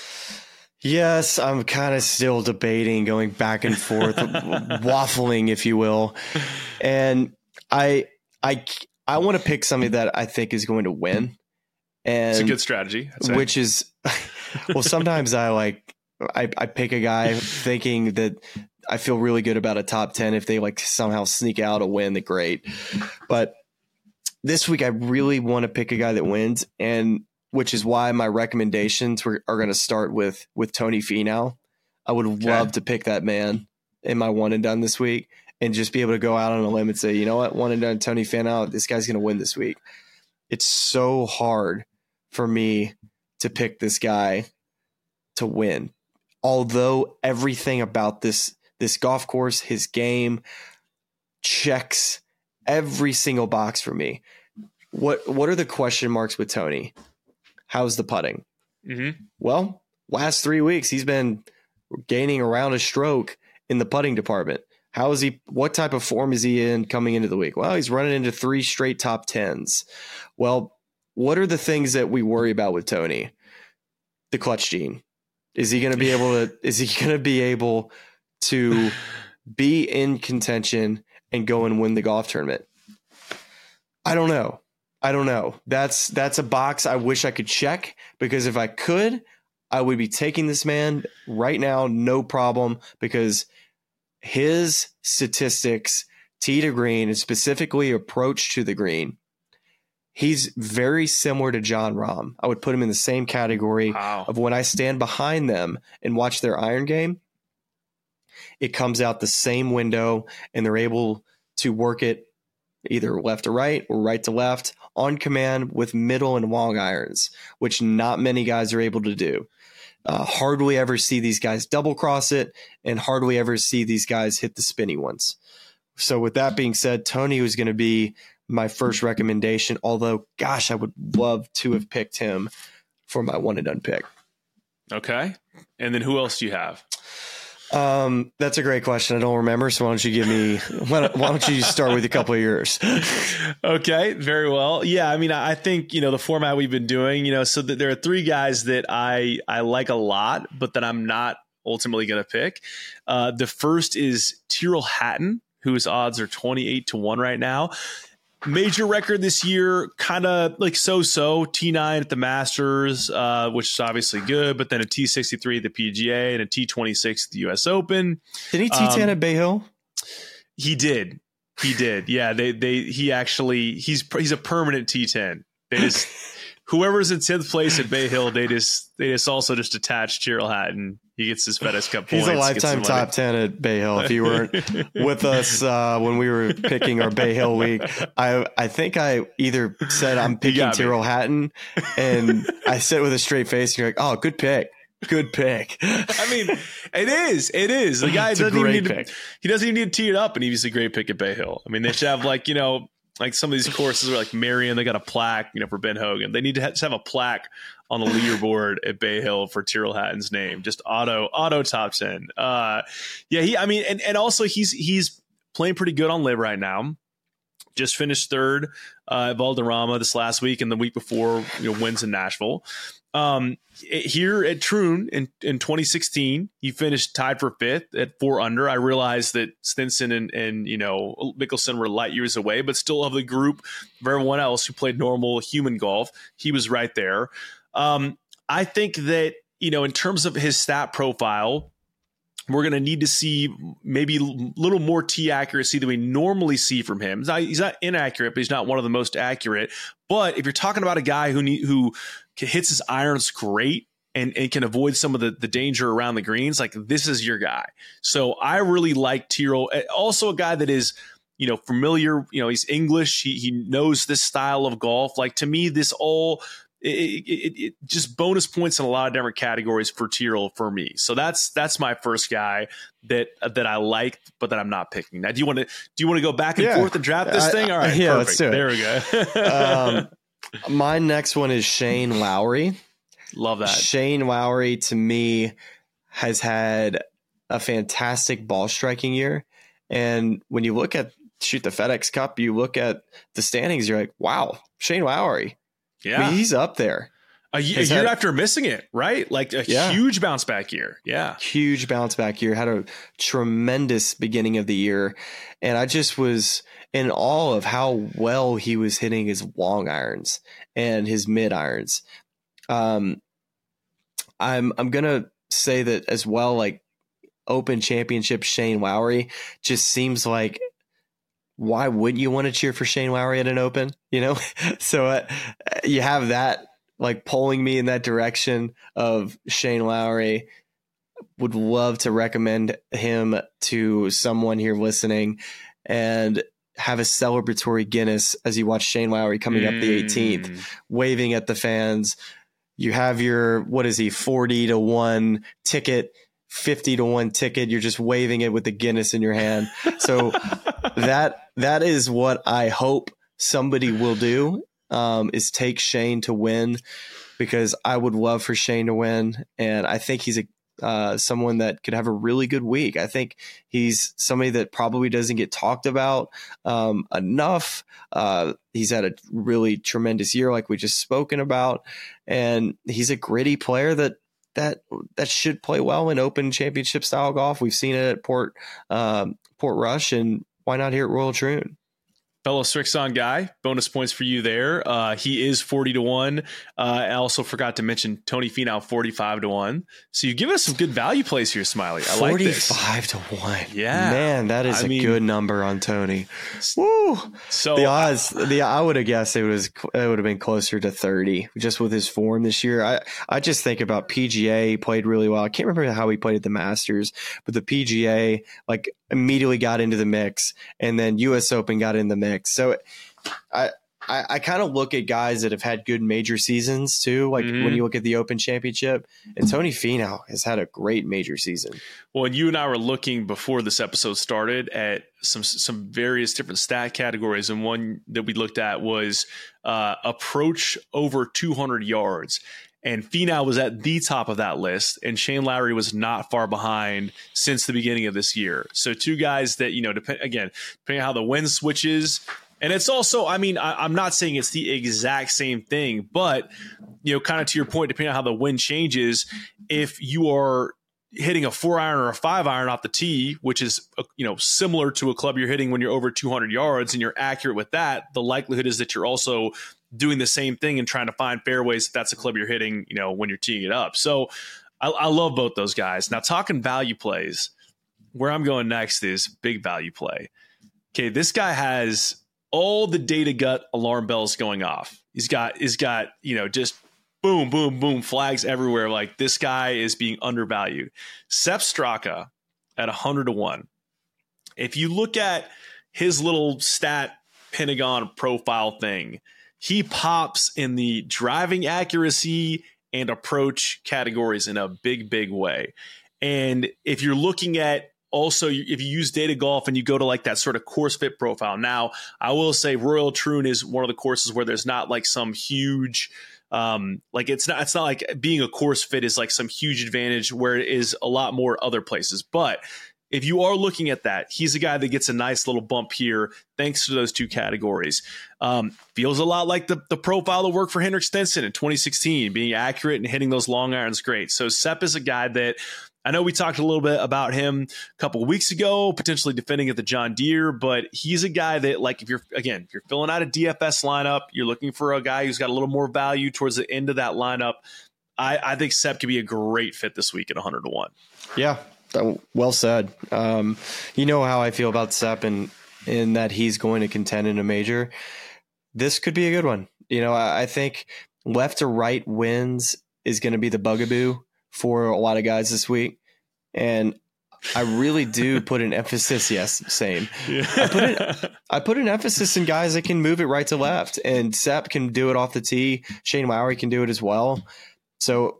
Yes, I'm kind of still debating, going back and forth, waffling, if you will. And I, I, I want to pick somebody that I think is going to win. And it's a good strategy, which is, well, sometimes I like, I, I pick a guy thinking that I feel really good about a top ten. If they like somehow sneak out a win, then great. But this week, I really want to pick a guy that wins, and which is why my recommendations were, are going to start with with Tony Finau. I would okay. love to pick that man in my one and done this week, and just be able to go out on a limb and say, you know what, one and done Tony Finau, this guy's going to win this week. It's so hard for me to pick this guy to win, although everything about this this golf course, his game, checks every single box for me. What what are the question marks with Tony? How's the putting? Mm-hmm. Well, last three weeks he's been gaining around a stroke in the putting department. How is he? What type of form is he in coming into the week? Well, he's running into three straight top tens. Well, what are the things that we worry about with Tony? The clutch gene. Is he going to be able to? Is he going to be able to be in contention and go and win the golf tournament? I don't know. I don't know. That's that's a box I wish I could check, because if I could, I would be taking this man right now, no problem, because his statistics, tee to green, and specifically approach to the green, he's very similar to Jon Rahm. I would put him in the same category wow. of when I stand behind them and watch their iron game, it comes out the same window, and they're able to work it either left to right or right to left on command with middle and long irons, which not many guys are able to do. Uh, hardly ever see these guys double cross it, and hardly ever see these guys hit the spinny ones. So with that being said, Tony was going to be my first recommendation, although, gosh, I would love to have picked him for my one and done pick. Okay. And then who else do you have? Um, that's a great question. I don't remember. So why don't you give me, why don't, why don't you start with a couple of yours? Okay. Very well. Yeah. I mean, I think, you know, the format we've been doing, you know, so that there are three guys that I, I like a lot, but that I'm not ultimately going to pick. Uh, the first is Tyrrell Hatton, whose odds are twenty-eight to one right now. Major record this year, kind of like so-so. T nine at the Masters, uh, which is obviously good, but then a T sixty-three at the P G A and a T twenty-six at the U S Open. Did he T ten um, at Bay Hill? He did. He did. Yeah, they they he actually he's he's a permanent T ten. They just whoever's in tenth place at Bay Hill, they just they just also just attach Tyrrell Hatton. He gets his FedEx Cup points. He's a lifetime top ten at Bay Hill. If you weren't with us uh, when we were picking our Bay Hill week, I I think I either said I'm picking Tyrrell Hatton, and I said it with a straight face, and you're like, oh, good pick. Good pick. I mean, it is. It is. The guy doesn't even need to, he doesn't even need to tee it up, and he's a great pick at Bay Hill. I mean, they should have like, you know, like some of these courses are like Marion, they got a plaque, you know, for Ben Hogan. They need to have, just have a plaque on the leaderboard at Bay Hill for Tyrrell Hatton's name. Just auto, auto top ten. Uh, yeah, he, I mean, and, and also he's, he's playing pretty good on live right now. Just finished third uh, at Valderrama this last week, and the week before, you know, wins in Nashville. Um, here at Troon in, in twenty sixteen, he finished tied for fifth at four under. I realized that Stinson and, and, you know, Mickelson were light years away, but still of the group of everyone else who played normal human golf, he was right there. Um, I think that, you know, in terms of his stat profile, we're going to need to see maybe a little more tee accuracy than we normally see from him. He's not, he's not inaccurate, but he's not one of the most accurate. But if you're talking about a guy who need, who hits his irons great and, and can avoid some of the, the danger around the greens, like this is your guy. So I really like Tyrrell. Also a guy that is, you know, familiar, you know, he's English. He, he knows this style of golf. Like to me, this all – It, it, it just bonus points in a lot of different categories for Tyrrell for me. So that's that's my first guy that that I like, but that I'm not picking. Now, do you want to do you want to go back and yeah. forth and draft this I, thing? All right, yeah, perfect. Let's do it. There we go. um, my next one is Shane Lowry. Love that. Shane Lowry to me has had a fantastic ball striking year, and when you look at shoot the FedEx Cup, you look at the standings, you're like, wow, Shane Lowry. Yeah, I mean, he's up there. A, year, a year had, after missing it, right? Like a yeah. huge bounce back year. Yeah. Huge bounce back year. Had a tremendous beginning of the year. And I just was in awe of how well he was hitting his long irons and his mid irons. Um, I'm, I'm going to say that as well. Like Open Championship Shane Lowry just seems like, why wouldn't you want to cheer for Shane Lowry at an Open? You know, so uh, you have that like pulling me in that direction of Shane Lowry. Would love to recommend him to someone here listening and have a celebratory Guinness as you watch Shane Lowry coming mm. up the eighteenth, waving at the fans. You have your, what is he, forty to one ticket, fifty to one ticket. You're just waving it with the Guinness in your hand. So that that is what I hope somebody will do, um, is take Shane to win, because I would love for Shane to win. And I think he's a uh, someone that could have a really good week. I think he's somebody that probably doesn't get talked about um, enough. Uh, he's had a really tremendous year, like we just spoken about. And he's a gritty player that that that should play well in Open Championship style golf. We've seen it at Port um, Port Rush, and why not here at Royal Troon? Fellow Srixon guy, bonus points for you there. Uh, he is forty to one. Uh, I also forgot to mention Tony Finau forty-five to one. So you give us some good value plays here, Smiley. I like this. forty-five to one. Yeah, man, that is I a mean, good number on Tony. Woo! So the odds, the I would have guessed it was it would have been closer to thirty, just with his form this year. I I just think about P G A. He played really well. I can't remember how he played at the Masters, but the P G A like immediately got into the mix, and then U S Open got in the mix. So I I, I kind of look at guys that have had good major seasons too, like mm-hmm. when you look at the Open Championship, and Tony Finau has had a great major season. Well, and you and I were looking before this episode started at some some various different stat categories, and one that we looked at was uh, approach over two hundred yards. And Finau was at the top of that list, and Shane Lowry was not far behind since the beginning of this year. So two guys that, you know, depend again, depending on how the wind switches. And it's also, I mean, I, I'm not saying it's the exact same thing, but, you know, kind of to your point, depending on how the wind changes, if you are hitting a four iron or a five iron off the tee, which is, you know, similar to a club you're hitting when you're over two hundred yards and you're accurate with that, the likelihood is that you're also doing the same thing and trying to find fairways if that's a club you're hitting, you know, when you're teeing it up. So I, I love both those guys. Now, talking value plays, where I'm going next is big value play. Okay, this guy has all the data gut alarm bells going off. He's got, he's got, you know, just boom, boom, boom, flags everywhere. Like, this guy is being undervalued. Sepp Straka at one hundred to one. If you look at his little stat Pentagon profile thing, he pops in the driving accuracy and approach categories in a big, big way. And if you're looking at also, if you use Data Golf and you go to like that sort of course fit profile, now I will say Royal Troon is one of the courses where there's not like some huge, um, like it's not, it's not like being a course fit is like some huge advantage where it is a lot more other places. But if you are looking at that, he's a guy that gets a nice little bump here thanks to those two categories. Um, feels a lot like the, the profile that worked for Henrik Stenson in twenty sixteen, being accurate and hitting those long irons great. So Sepp is a guy that I know we talked a little bit about him a couple of weeks ago, potentially defending at the John Deere, but he's a guy that, like, if you're, again, if you're filling out a D F S lineup, you're looking for a guy who's got a little more value towards the end of that lineup. I, I think Sepp could be a great fit this week at one hundred to one. Yeah. Well said. Um, you know how I feel about Sepp, and in that he's going to contend in a major. This could be a good one. You know, I, I think left to right wins is going to be the bugaboo for a lot of guys this week. And I really do put an emphasis. Yes, same. Yeah. I put it, I put an emphasis in guys that can move it right to left, and Sepp can do it off the tee. Shane Lowry can do it as well. So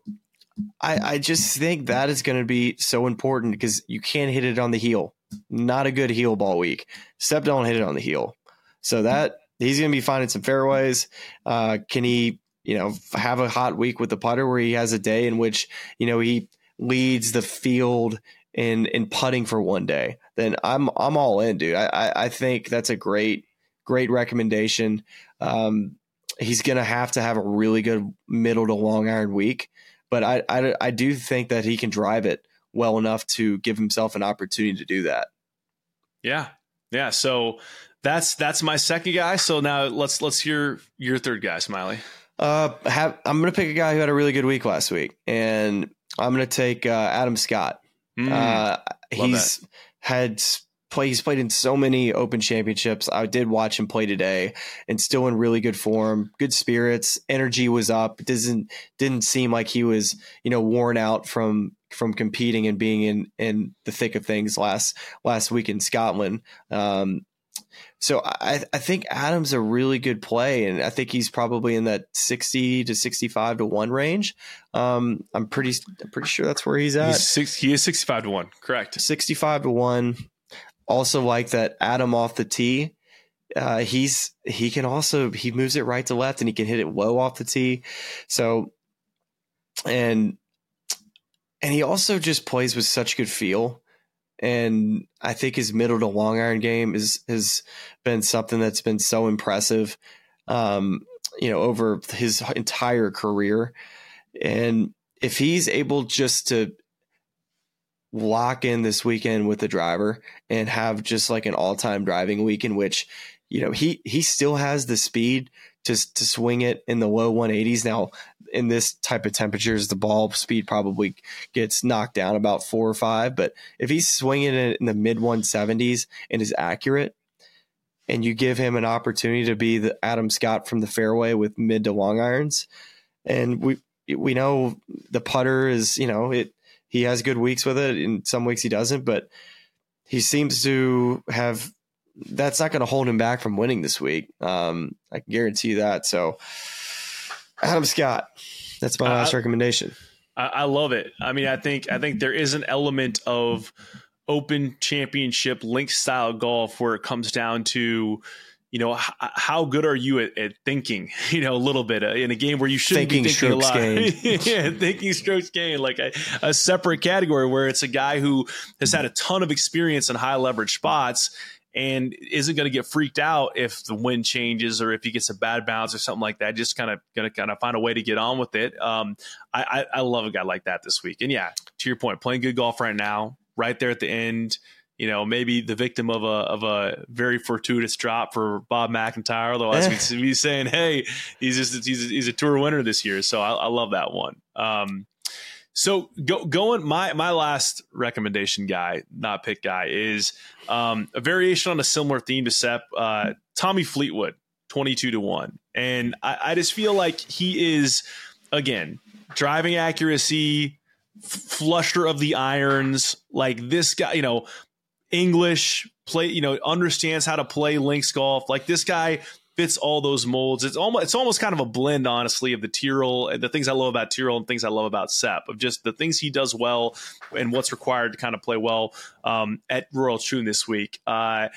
I, I just think that is going to be so important because you can't hit it on the heel. Not a good heel ball week. Sepp don't hit it on the heel. So that he's going to be finding some fairways. Uh, can he, you know, have a hot week with the putter where he has a day in which, you know, he leads the field in, in putting for one day? Then I'm, I'm all in, dude. I, I, I think that's a great, great recommendation. Um, he's going to have to have a really good middle to long iron week. But I, I, I do think that he can drive it well enough to give himself an opportunity to do that. Yeah. Yeah. So that's that's my second guy. So now let's let's hear your third guy, Smiley. Uh, have, I'm going to pick a guy who had a really good week last week, and I'm going to take uh, Adam Scott. Mm. Uh, Love he's that. had play. He's played in so many Open Championships. I did watch him play today, and still in really good form, good spirits. Energy was up. It doesn't didn't seem like he was, you know, worn out from from competing and being in in the thick of things last last week in Scotland. Um, so I, I think Adam's a really good play, and I think he's probably in that sixty to sixty-five to one range. Um, I'm pretty I'm pretty sure that's where he's at. He's six, he is sixty-five to one, correct? sixty-five to one. Also like that Adam off the tee. Uh, he's he can also he moves it right to left, and he can hit it low off the tee. So and and he also just plays with such good feel. And I think his middle to long iron game is has been something that's been so impressive, um, you know, over his entire career. And if he's able just to lock in this weekend with the driver and have just like an all-time driving week in which, you know, he he still has the speed to to swing it in the low one eighties. Now, in this type of temperatures, the ball speed probably gets knocked down about four or five. But if he's swinging it in the mid one seventies and is accurate, and you give him an opportunity to be the Adam Scott from the fairway with mid to long irons, and we we know the putter is, you know, it he has good weeks with it. In some weeks he doesn't, but he seems to have. That's not going to hold him back from winning this week. Um, I can guarantee you that. So, Adam Scott, that's my last uh, recommendation. I, I love it. I mean, I think I think there is an element of Open Championship link style golf where it comes down to, you know, h- how good are you at, at thinking? You know, a little bit uh, in a game where you shouldn't thinking be thinking a lot. Gained. Yeah, thinking strokes gained, like a, a separate category where it's a guy who has had a ton of experience in high leverage spots and isn't going to get freaked out if the wind changes or if he gets a bad bounce or something like that. Just kind of going to kind of find a way to get on with it. Um, I, I, I love a guy like that this week. And yeah, to your point, playing good golf right now, right there at the end, you know, maybe the victim of a of a very fortuitous drop for Bob McIntyre. Otherwise, we'd be saying, hey, he's just he's a, he's a tour winner this year. So I, I love that one. Um, So go, going my my last recommendation guy, not pick guy, is um, a variation on a similar theme to Sepp. Uh, Tommy Fleetwood, twenty-two to one, and I, I just feel like he is, again, driving accuracy, f- flusher of the irons. Like this guy, you know, English play, you know, understands how to play links golf. Like this guy fits all those molds. It's almost it's almost kind of a blend, honestly, of the Tyrrell and the things I love about Tyrrell and things I love about Sepp, of just the things he does well and what's required to kind of play well um, at Royal Troon this week. Uh,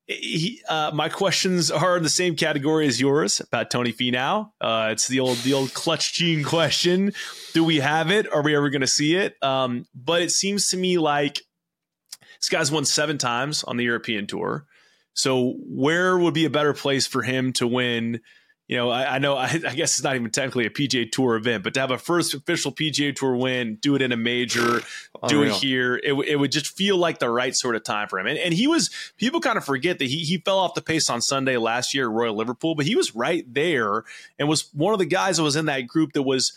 he, uh, my questions are in the same category as yours about Tony Finau. Uh, it's the old the old clutch gene question: do we have it? Are we ever going to see it? Um, but it seems to me like this guy's won seven times on the European Tour. So where would be a better place for him to win? You know, I, I know, I, I guess it's not even technically a P G A Tour event, but to have a first official P G A Tour win, do it in a major, do it here, it, it would just feel like the right sort of time for him. And, and he was, people kind of forget that he he fell off the pace on Sunday last year at Royal Liverpool, but he was right there and was one of the guys that was in that group that was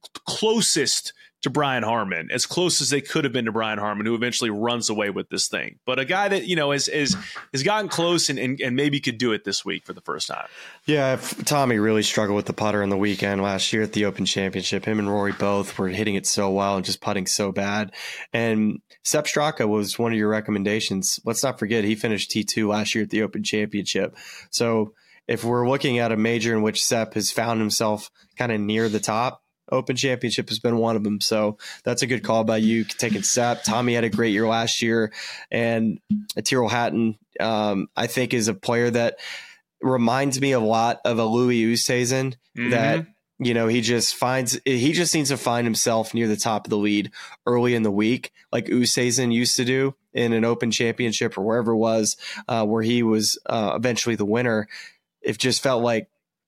closest to Brian Harman, as close as they could have been to Brian Harman, who eventually runs away with this thing. But a guy that, you know, has has, has gotten close and, and, and maybe could do it this week for the first time. Yeah, Tommy really struggled with the putter on the weekend last year at the Open Championship. Him and Rory both were hitting it so well and just putting so bad. And Sepp Straka was one of your recommendations. Let's not forget, he finished T two last year at the Open Championship. So if we're looking at a major in which Sepp has found himself kind of near the top, Open Championship has been one of them. So that's a good call by you taking Sepp. Tommy had a great year last year, and Tyrrell Hatton, um, I think, is a player that reminds me a lot of a Louis Oosthuizen. Mm-hmm. That, you know, he just finds he just needs to find himself near the top of the lead early in the week, like Oosthuizen used to do in an Open Championship or wherever it was, uh, where he was uh, eventually the winner. It just felt like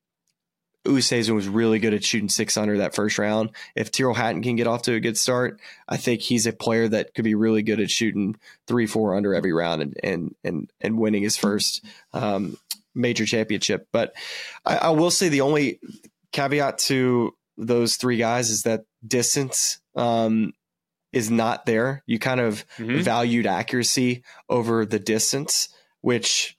Oosthuizen was really good at shooting six under that first round. If Tyrrell Hatton can get off to a good start, I think he's a player that could be really good at shooting three, four under every round and and and, and winning his first um, major championship. But I, I will say the only caveat to those three guys is that distance um, is not there. You kind of Mm-hmm. valued accuracy over the distance, which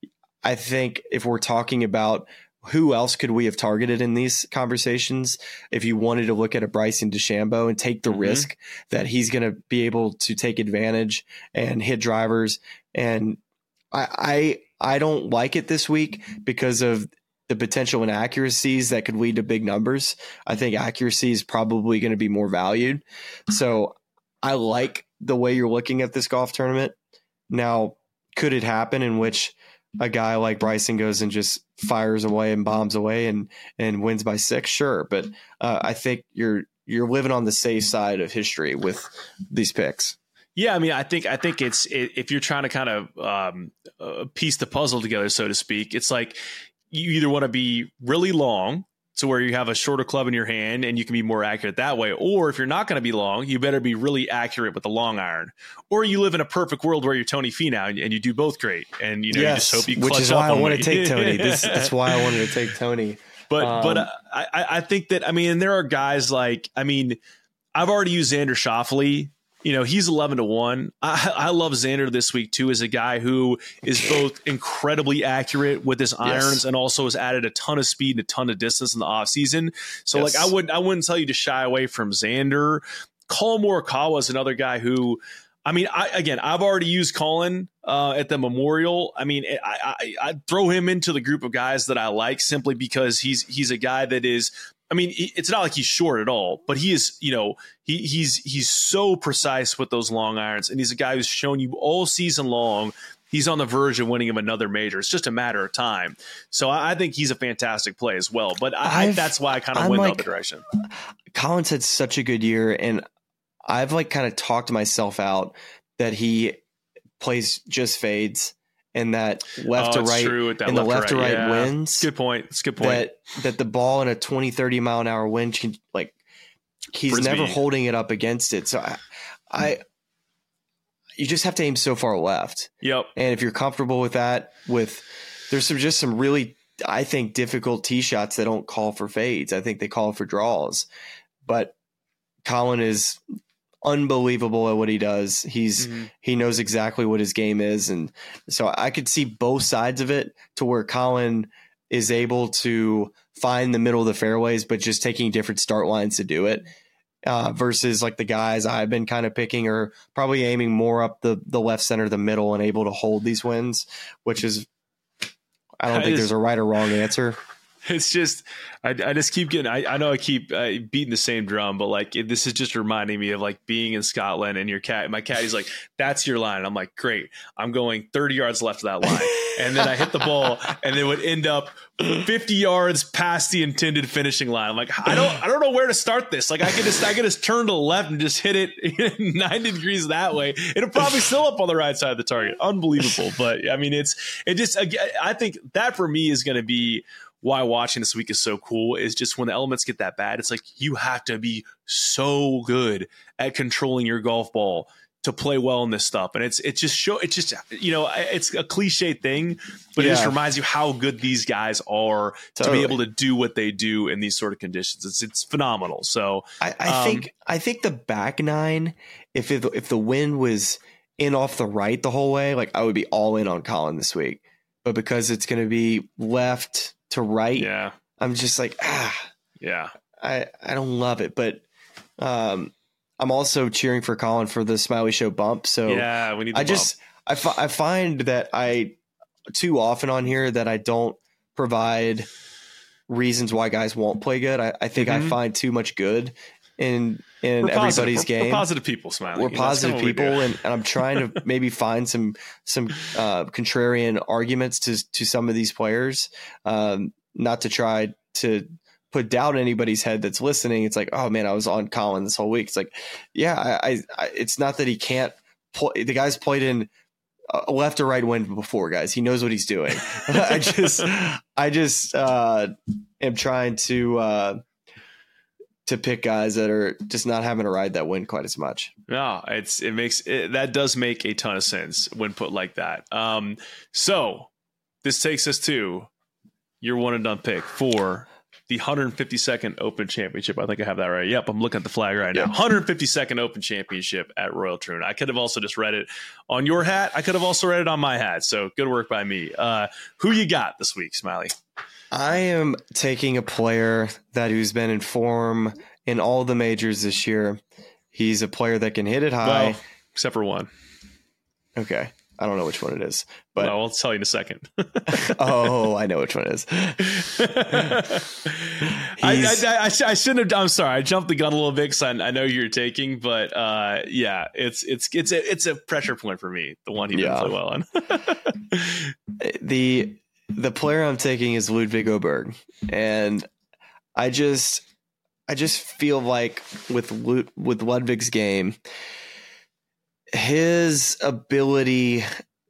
I think if we're talking about who else could we have targeted in these conversations, if you wanted to look at a Bryson DeChambeau and take the Mm-hmm. risk that he's going to be able to take advantage and hit drivers. And I, I, I don't like it this week because of the potential inaccuracies that could lead to big numbers. I think accuracy is probably going to be more valued. So I like the way you're looking at this golf tournament. Now, could it happen in which a guy like Bryson goes and just fires away and bombs away and, and wins by six? Sure. But uh, I think you're, you're living on the safe side of history with these picks. Yeah, I mean, I think I think it's it, if you're trying to kind of um, uh, piece the puzzle together, so to speak, it's like you either want to be really long to where you have a shorter club in your hand and you can be more accurate that way, or if you're not going to be long, you better be really accurate with the long iron, or you live in a perfect world where you're Tony Finau and, and you do both great, and you know Yes, you just hope you clutch which is up why I on want me. to take Tony. This, that's why I wanted to take Tony. But Um, but uh, I I think that I mean there are guys like I mean I've already used Xander Schauffele. You know, he's eleven to one. I, I love Xander this week, too, as a guy who is both incredibly accurate with his irons Yes. and also has added a ton of speed and a ton of distance in the offseason. So, Yes. like, I wouldn't I wouldn't tell you to shy away from Xander. Colin Morikawa is another guy who, I mean, I, again, I've already used Colin uh, at the Memorial. I mean, I, I, I throw him into the group of guys that I like simply because he's he's a guy that is – I mean, it's not like he's short at all, but he is, you know, he, he's he's so precise with those long irons, and he's a guy who's shown you all season long he's on the verge of winning him another major. It's just a matter of time. So I, I think he's a fantastic play as well. But I, I, that's why I kind of went like, the other direction. Collins had such a good year, and I've like kind of talked myself out that he plays just fades. And that left oh, to right, true, that and the left left to right, yeah. wins. Good point. It's a good point. That that the ball in a twenty, thirty mile an hour wind can like he's Frisbee. never holding it up against it. So I, I, you just have to aim so far left. Yep. And if you're comfortable with that, with there's some just some really I think difficult tee shots that don't call for fades. I think they call for draws. But Colin is unbelievable at what he does. He's mm-hmm. he knows exactly what his game is, and so I could see both sides of it to where Colin is able to find the middle of the fairways, but just taking different start lines to do it. Uh, versus like the guys I've been kind of picking are probably aiming more up the the left center, the middle, and able to hold these wins, which is I don't I think just, there's a right or wrong answer. It's just, I, I just keep getting, I, I know I keep uh, beating the same drum, but like, it, this is just reminding me of like being in Scotland and your cat, my caddy's like, that's your line. And I'm like, great. I'm going thirty yards left of that line. And then I hit the ball and it would end up fifty yards past the intended finishing line. I'm like, I don't, I don't know where to start this. Like I could just, I could just turn to the left and just hit it ninety degrees that way. It'll probably still up on the right side of the target. Unbelievable. But I mean, it's, it just, I think that for me is going to be why watching this week is so cool is just when the elements get that bad, it's like you have to be so good at controlling your golf ball to play well in this stuff. And it's it's just show it's just you know it's a cliche thing, but yeah. It just reminds you how good these guys are totally. To be able to do what they do in these sort of conditions. It's it's phenomenal. So I, I um, think I think the back nine, if it, if the wind was in off the right the whole way, like I would be all in on Colin this week. But because it's going to be left to right, yeah, I'm just like ah, yeah, I I don't love it, but um, I'm also cheering for Colin for the Smiley Show bump. So yeah, we need. The I just I, fi- I find that I too often on here that I don't provide reasons why guys won't play good. I, I think mm-hmm. I find too much good in in we're everybody's positive. game. We're positive people, Smiley. We're you positive know, people, we and, and I'm trying to maybe find some some uh, contrarian arguments to to some of these players. Um, not to try to put doubt in anybody's head that's listening. It's like, oh man, I was on Colin this whole week. It's like, yeah, I, I, I it's not that he can't play. The guy's played in a left or right wind before, guys. He knows what he's doing. I just, I just uh, am trying to. Uh, to pick guys that are just not having to ride that wind quite as much. No, it's, it makes it, that does make a ton of sense when put like that. Um, so this takes us to your one and done pick for the one hundred fifty-second Open Championship. I think I have that right. Yep, I'm looking at the flag right now. Yep. one hundred fifty-second Open Championship at Royal Troon. I could have also just read it on your hat. I could have also read it on my hat. So good work by me. Uh, who you got this week, Smiley? I am taking a player that who's been in form in all the majors this year. He's a player that can hit it high. Well, except for one. Okay. I don't know which one it is, but well, I'll tell you in a second. Oh, I know which one it is. I, I, I, I shouldn't have. I'm sorry. I jumped the gun a little bit because I, I know you're taking, but uh, yeah, it's it's it's a it's a pressure point for me. The one he didn't Yeah. play well on. the the player I'm taking is Ludwig Oberg, and I just I just feel like with Lud, with Ludwig's game, his ability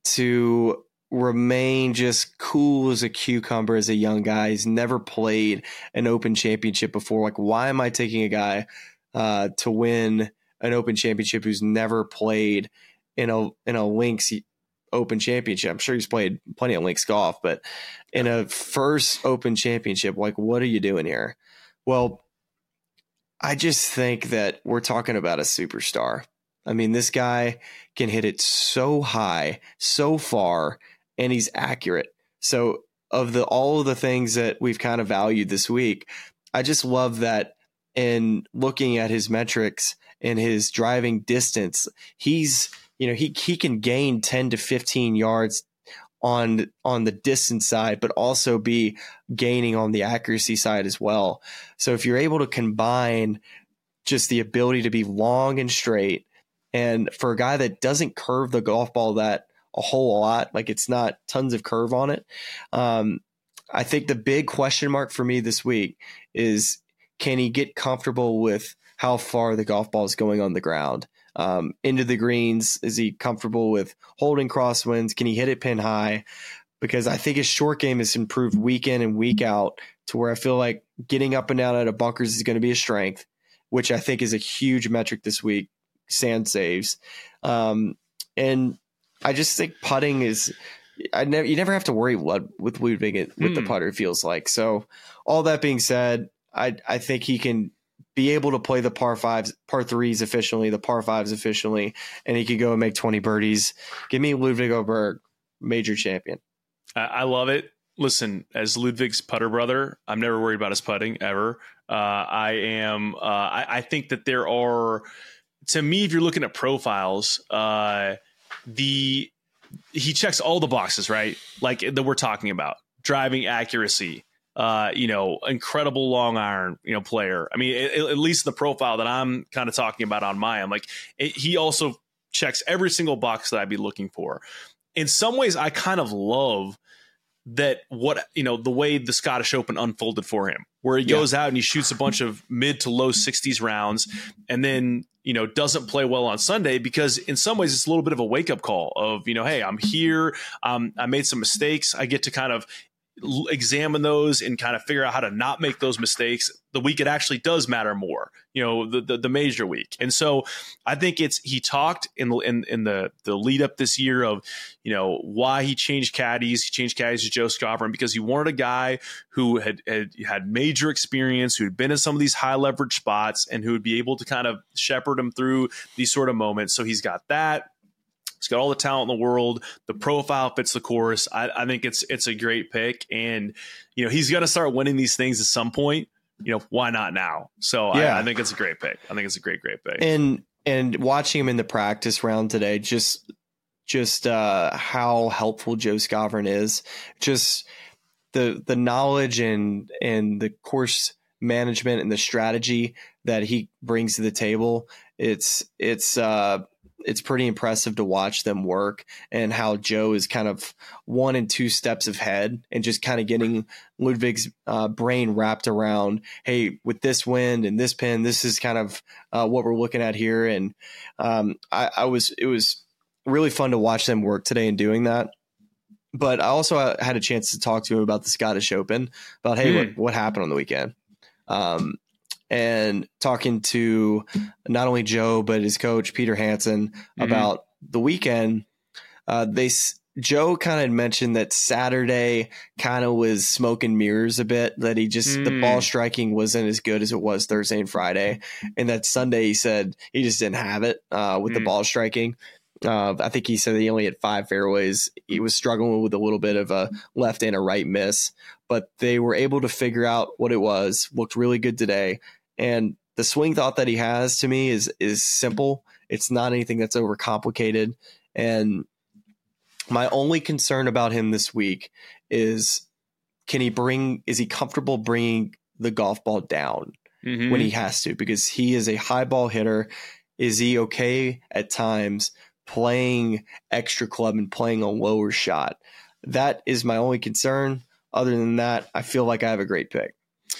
to remain just cool as a cucumber as a young guy. He's never played an Open Championship before. Like, why am I taking a guy uh, to win an Open Championship who's never played in a in a Links Open Championship? I'm sure he's played plenty of Links golf, but in a first Open Championship, like, what are you doing here? Well, I just think that we're talking about a superstar. I mean, this guy can hit it so high, so far, and he's accurate. So of the all of the things that we've kind of valued this week, I just love that in looking at his metrics and his driving distance, he's, you know, he he can gain ten to fifteen yards on on the distance side, but also be gaining on the accuracy side as well. So if you're able to combine just the ability to be long and straight, and for a guy that doesn't curve the golf ball that a whole lot, like it's not tons of curve on it. Um, I think the big question mark for me this week is, can he get comfortable with how far the golf ball is going on the ground? Um, into the greens, is he comfortable with holding crosswinds? Can he hit it pin high? Because I think his short game has improved week in and week out to where I feel like getting up and down out of bunkers is going to be a strength, which I think is a huge metric this week. Sand saves. Um, and I just think putting is, I never, you never have to worry what, with Ludwig with mm. the putter, it feels like. So all that being said, I, I think he can be able to play the par fives, par threes efficiently, the par fives efficiently, and he could go and make twenty birdies. Give me Ludwig Oberg, major champion. I, I love it. Listen, as Ludwig's putter brother, I'm never worried about his putting ever. Uh, I am, uh, I, I think that there are, to me, if you're looking at profiles, uh, the he checks all the boxes, right? Like that we're talking about: driving accuracy, uh, you know, incredible long iron, you know, player. I mean, it, at least the profile that I'm kind of talking about on my end, like it, he also checks every single box that I'd be looking for. In some ways, I kind of love that what, you know, the way the Scottish Open unfolded for him, where he goes yeah. out and he shoots a bunch of mid to low sixties rounds and then, you know, doesn't play well on Sunday, because in some ways it's a little bit of a wake up call of, you know, hey, I'm here. Um, I made some mistakes. I get to kind of examine those and kind of figure out how to not make those mistakes the week it actually does matter more, you know, the, the, the major week. And so I think it's, he talked in the, in, in the, the lead up this year of, you know, why he changed caddies. He changed caddies to Joe Skovron because he wanted a guy who had, had, had major experience, who had been in some of these high leverage spots and who would be able to kind of shepherd him through these sort of moments. So he's got that. He's got all the talent in the world. The profile fits the course. I, I think it's it's a great pick, and you know he's going to start winning these things at some point. You know, why not now? So yeah. I, I think it's a great pick. I think it's a great, great pick. And and watching him in the practice round today, just just uh, how helpful Joe Skovron is. Just the the knowledge and and the course management and the strategy that he brings to the table. It's it's. Uh, It's pretty impressive to watch them work, and how Joe is kind of one and two steps ahead and just kind of getting Ludwig's uh, brain wrapped around, hey, with this wind and this pin, this is kind of uh, what we're looking at here. And um, I, I was, it was really fun to watch them work today in doing that. But I also had a chance to talk to him about the Scottish Open, about, hey, mm. what, what happened on the weekend? Um, and talking to not only Joe, but his coach, Peter Hansen, mm-hmm. about the weekend. Uh, they Joe kind of mentioned that Saturday kind of was smoke and mirrors a bit, that he just, mm. the ball striking wasn't as good as it was Thursday and Friday. And that Sunday he said he just didn't have it uh, with mm. the ball striking. Uh, I think he said he only had five fairways. He was struggling with a little bit of a left and a right miss, but they were able to figure out what it was. Looked really good today. And the swing thought that he has to me is is simple. It's not anything that's overcomplicated. And my only concern about him this week is, can he bring, is he comfortable bringing the golf ball down mm-hmm. when he has to? Because he is a high ball hitter. Is he okay at times playing extra club and playing a lower shot? That is my only concern. Other than that, I feel like I have a great pick.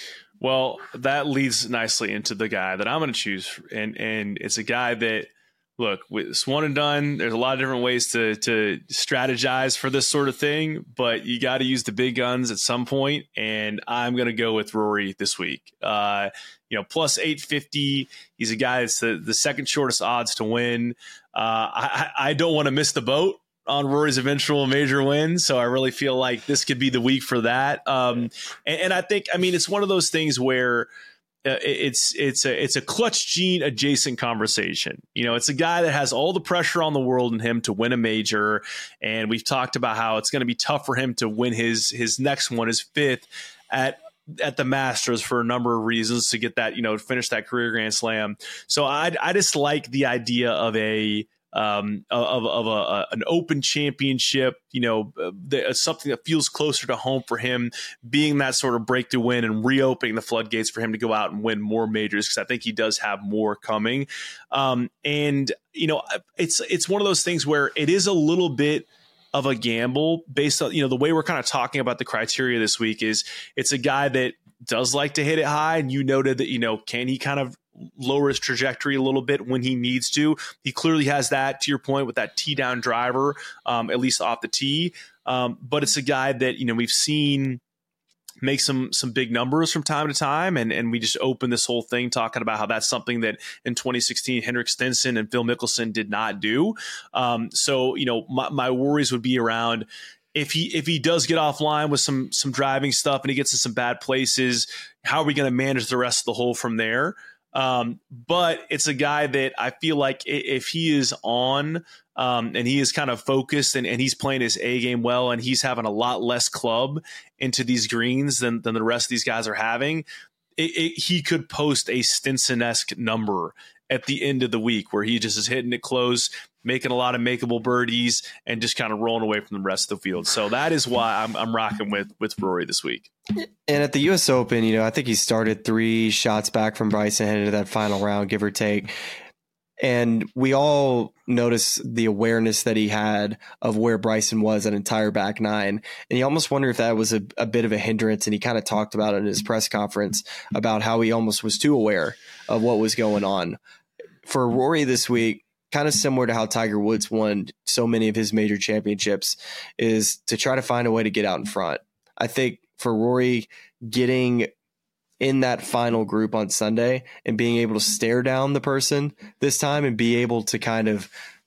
Well, that leads nicely into the guy that I'm going to choose. And and it's a guy that, look, it's one and done. There's a lot of different ways to to strategize for this sort of thing, but you got to use the big guns at some point. And I'm going to go with Rory this week. Uh, you know, plus eight fifty. He's a guy that's the, the second shortest odds to win. Uh, I, I don't want to miss the boat on Rory's eventual major win. So I really feel like this could be the week for that. Um, and, and I think, I mean, it's one of those things where uh, it's, it's a, it's a Clutch Gene adjacent conversation. You know, it's a guy that has all the pressure on the world in him to win a major. And we've talked about how it's going to be tough for him to win his, his next one, his fifth at, at the Masters for a number of reasons to get that, you know, finish that career Grand Slam. So I, I just like the idea of a, um, of, of a, a, an open championship, you know, the, something that feels closer to home for him, being that sort of breakthrough win and reopening the floodgates for him to go out and win more majors, because I think he does have more coming. Um, and, you know, it's, it's one of those things where it is a little bit of a gamble based on, you know, the way we're kind of talking about the criteria this week is it's a guy that does like to hit it high. And you noted that, you know, can he kind of lower his trajectory a little bit when he needs to? He clearly has that, to your point, with that tee down driver, um, at least off the tee. Um, but it's a guy that, you know, we've seen make some some big numbers from time to time. And, and we just opened this whole thing talking about how that's something that in twenty sixteen, Henrik Stenson and Phil Mickelson did not do. Um, so, you know, my, my worries would be around if he if he does get offline with some some driving stuff and he gets to some bad places, how are we going to manage the rest of the hole from there? Um, but it's a guy that I feel like if he is on um, and he is kind of focused and, and he's playing his A game well and he's having a lot less club into these greens than, than the rest of these guys are having, it, it, he could post a Stinson-esque number at the end of the week where he just is hitting it close, making a lot of makeable birdies and just kind of rolling away from the rest of the field. So that is why I'm, I'm rocking with, with Rory this week. And at the U S Open, you know, I think he started three shots back from Bryson heading into that final round, give or take. And we all noticed the awareness that he had of where Bryson was at entire back nine. And you almost wonder if that was a, a bit of a hindrance. And he kind of talked about it in his press conference about how he almost was too aware of what was going on. For Rory this week, kind of similar to how Tiger Woods won so many of his major championships, is to try to find a way to get out in front. I think for Rory, getting in that final group on Sunday and being able to stare down the person this time and be able to kind of,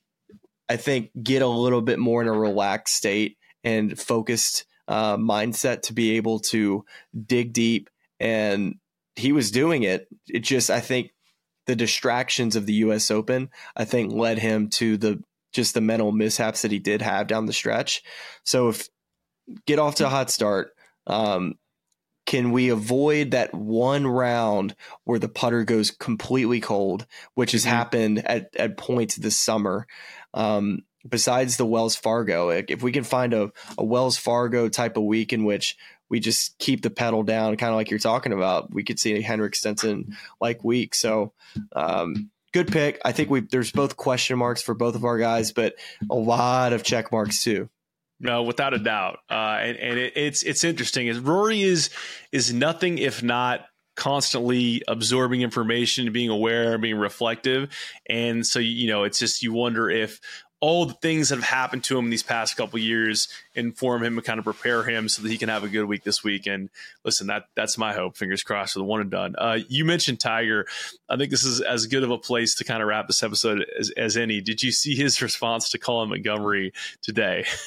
I think, get a little bit more in a relaxed state and focused uh, mindset to be able to dig deep. And he was doing it. It just, I think, the distractions of the U S Open, I think, led him to the just the mental mishaps that he did have down the stretch. So if get off to a hot start, um, can we avoid that one round where the putter goes completely cold, which has mm-hmm. happened at, at points this summer? Um, besides the Wells Fargo, if we can find a, a Wells Fargo type of week in which we just keep the pedal down, kind of like you're talking about, we could see a Henrik Stenson like week. So um, good pick. I think we there's both question marks for both of our guys, but a lot of check marks too. No, without a doubt. Uh, and and it, it's it's interesting. Is Rory is is nothing if not constantly absorbing information, being aware, being reflective. And so, you know, it's just, you wonder if all the things that have happened to him these past couple of years inform him and kind of prepare him so that he can have a good week this week. And listen, that that's my hope. Fingers crossed for the one and done. Uh, you mentioned Tiger. I think this is as good of a place to kind of wrap this episode as, as any. Did you see his response to Colin Montgomery today?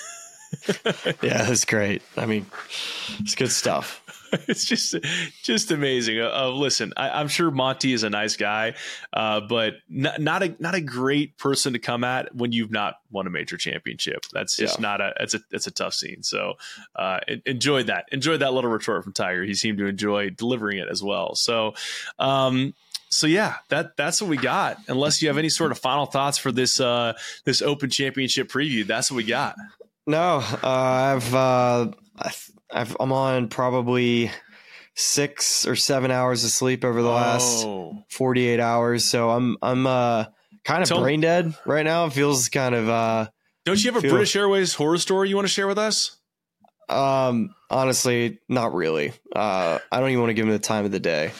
Yeah, that's great. I mean, it's good stuff. It's just, just amazing. Uh, uh, listen, I, I'm sure Monty is a nice guy, uh, but not, not a not a great person to come at when you've not won a major championship. That's just yeah. not a. It's a it's a tough scene. So uh, enjoyed that. Enjoyed that little retort from Tiger. He seemed to enjoy delivering it as well. So. Um, So yeah, that that's what we got. Unless you have any sort of final thoughts for this uh, this Open Championship preview, that's what we got. No, uh, I've uh, I've I'm on probably six or seven hours of sleep over the last oh. forty-eight hours. So I'm I'm uh, kind of Tell brain dead right now. It feels kind of. Uh, Don't you have a feel, British Airways horror story you want to share with us? Um, honestly, not really. Uh, I don't even want to give them the time of the day.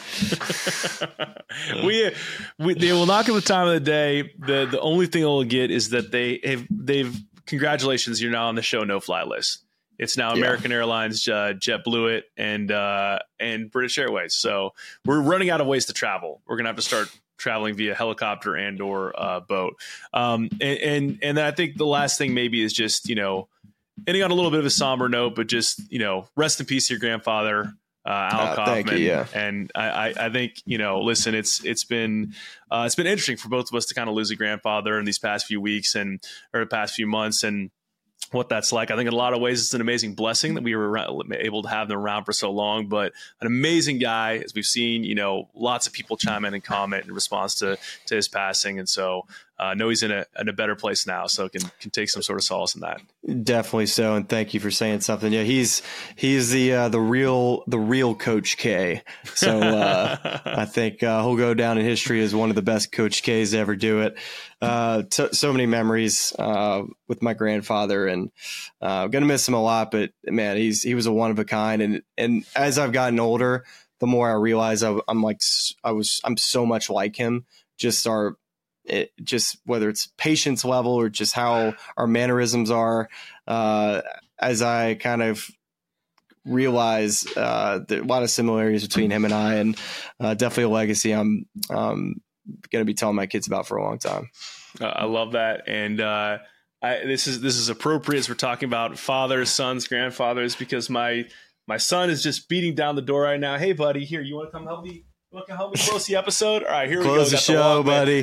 we, we, they will not give the time of the day. The the only thing they'll get is that they have, they've, congratulations, you're now on the show no-fly list. It's now American yeah. Airlines, uh, JetBlue it, and, uh, and British Airways. So we're running out of ways to travel. We're going to have to start traveling via helicopter and or uh, boat. Um, and, and, and then I think the last thing maybe is just, you know, ending on a little bit of a somber note, but just, you know, rest in peace to your grandfather, uh, Al uh, Kaufman. You, yeah. And I, I, I think, you know, listen, it's it's been uh, it's been interesting for both of us to kind of lose a grandfather in these past few weeks and or the past few months and what that's like. I think in a lot of ways it's an amazing blessing that we were able to have them around for so long, but an amazing guy, as we've seen, you know, lots of people chime in and comment in response to, to his passing. And so I uh, know he's in a, in a better place now, so can, can take some sort of solace in that. Definitely so. And thank you for saying something. Yeah, he's, he's the, uh, the real, the real Coach K. So uh, I think uh, he'll go down in history as one of the best Coach K's to ever do it. Uh, t- so many memories uh, with my grandfather, and uh, I'm going to miss him a lot, but man, he's, he was a one of a kind. And, and as I've gotten older, the more I realize I, I'm like, I was, I'm so much like him. Just our, It just whether it's patience level or just how our mannerisms are, uh, as I kind of realize uh, there are a lot of similarities between him and I, and uh, definitely a legacy I'm um, going to be telling my kids about for a long time. Uh, I love that. And uh, I, this is this is appropriate as we're talking about fathers, sons, grandfathers, because my my son is just beating down the door right now. Hey, buddy, here, you want to come help me? You can help me close the episode. All right, here close we go. Close the show, buddy.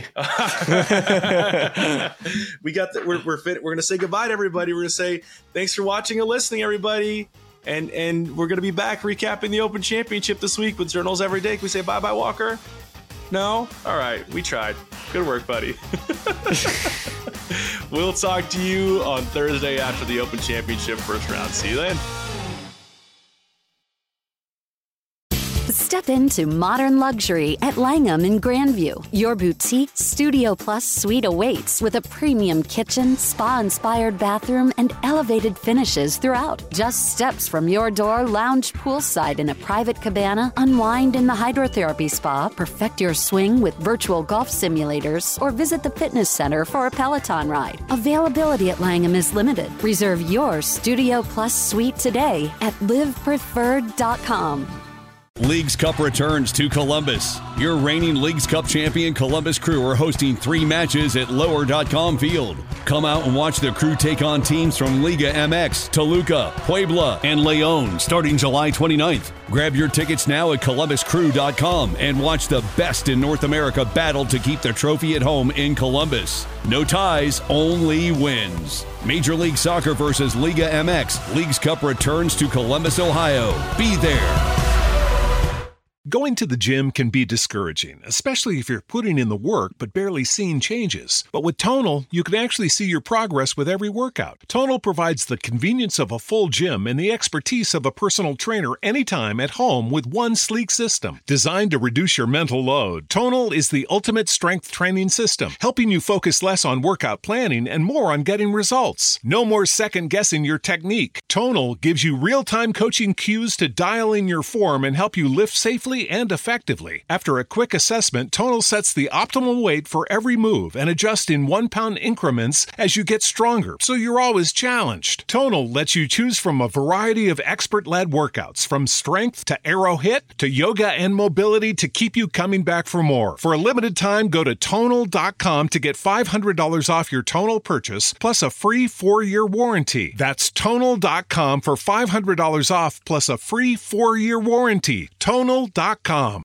we got the, we're we're fit. We're gonna say goodbye to everybody. We're gonna say thanks for watching and listening, everybody. And and we're gonna be back recapping the Open Championship this week with Journals Every Day. Can we say bye bye, Walker? No? All right, we tried. Good work, buddy. We'll talk to you on Thursday after the Open Championship first round. See you then. Step into modern luxury at Langham in Grandview. Your boutique Studio Plus suite awaits with a premium kitchen, spa-inspired bathroom, and elevated finishes throughout. Just steps from your door, lounge poolside in a private cabana, unwind in the hydrotherapy spa, perfect your swing with virtual golf simulators, or visit the fitness center for a Peloton ride. Availability at Langham is limited. Reserve your Studio Plus suite today at live preferred dot com. Leagues Cup returns to Columbus. Your reigning Leagues Cup champion Columbus Crew are hosting three matches at lower dot com field. Come out and watch the Crew take on teams from Liga M X, Toluca, Puebla, and León starting July twenty-ninth. Grab your tickets now at columbus crew dot com and watch the best in North America battle to keep the trophy at home in Columbus. No ties, only wins. Major League Soccer versus Liga M X. Leagues Cup returns to Columbus, Ohio. Be there. Going to the gym can be discouraging, especially if you're putting in the work but barely seeing changes. But with Tonal, you can actually see your progress with every workout. Tonal provides the convenience of a full gym and the expertise of a personal trainer anytime at home with one sleek system. Designed to reduce your mental load, Tonal is the ultimate strength training system, helping you focus less on workout planning and more on getting results. No more second-guessing your technique. Tonal gives you real-time coaching cues to dial in your form and help you lift safely easily and effectively. After a quick assessment, Tonal sets the optimal weight for every move and adjusts in one-pound increments as you get stronger, so you're always challenged. Tonal lets you choose from a variety of expert-led workouts, from strength to aero hit to yoga and mobility, to keep you coming back for more. For a limited time, go to tonal dot com to get five hundred dollars off your Tonal purchase, plus a free four-year warranty. That's tonal dot com for five hundred dollars off, plus a free four-year warranty. tonal dot com.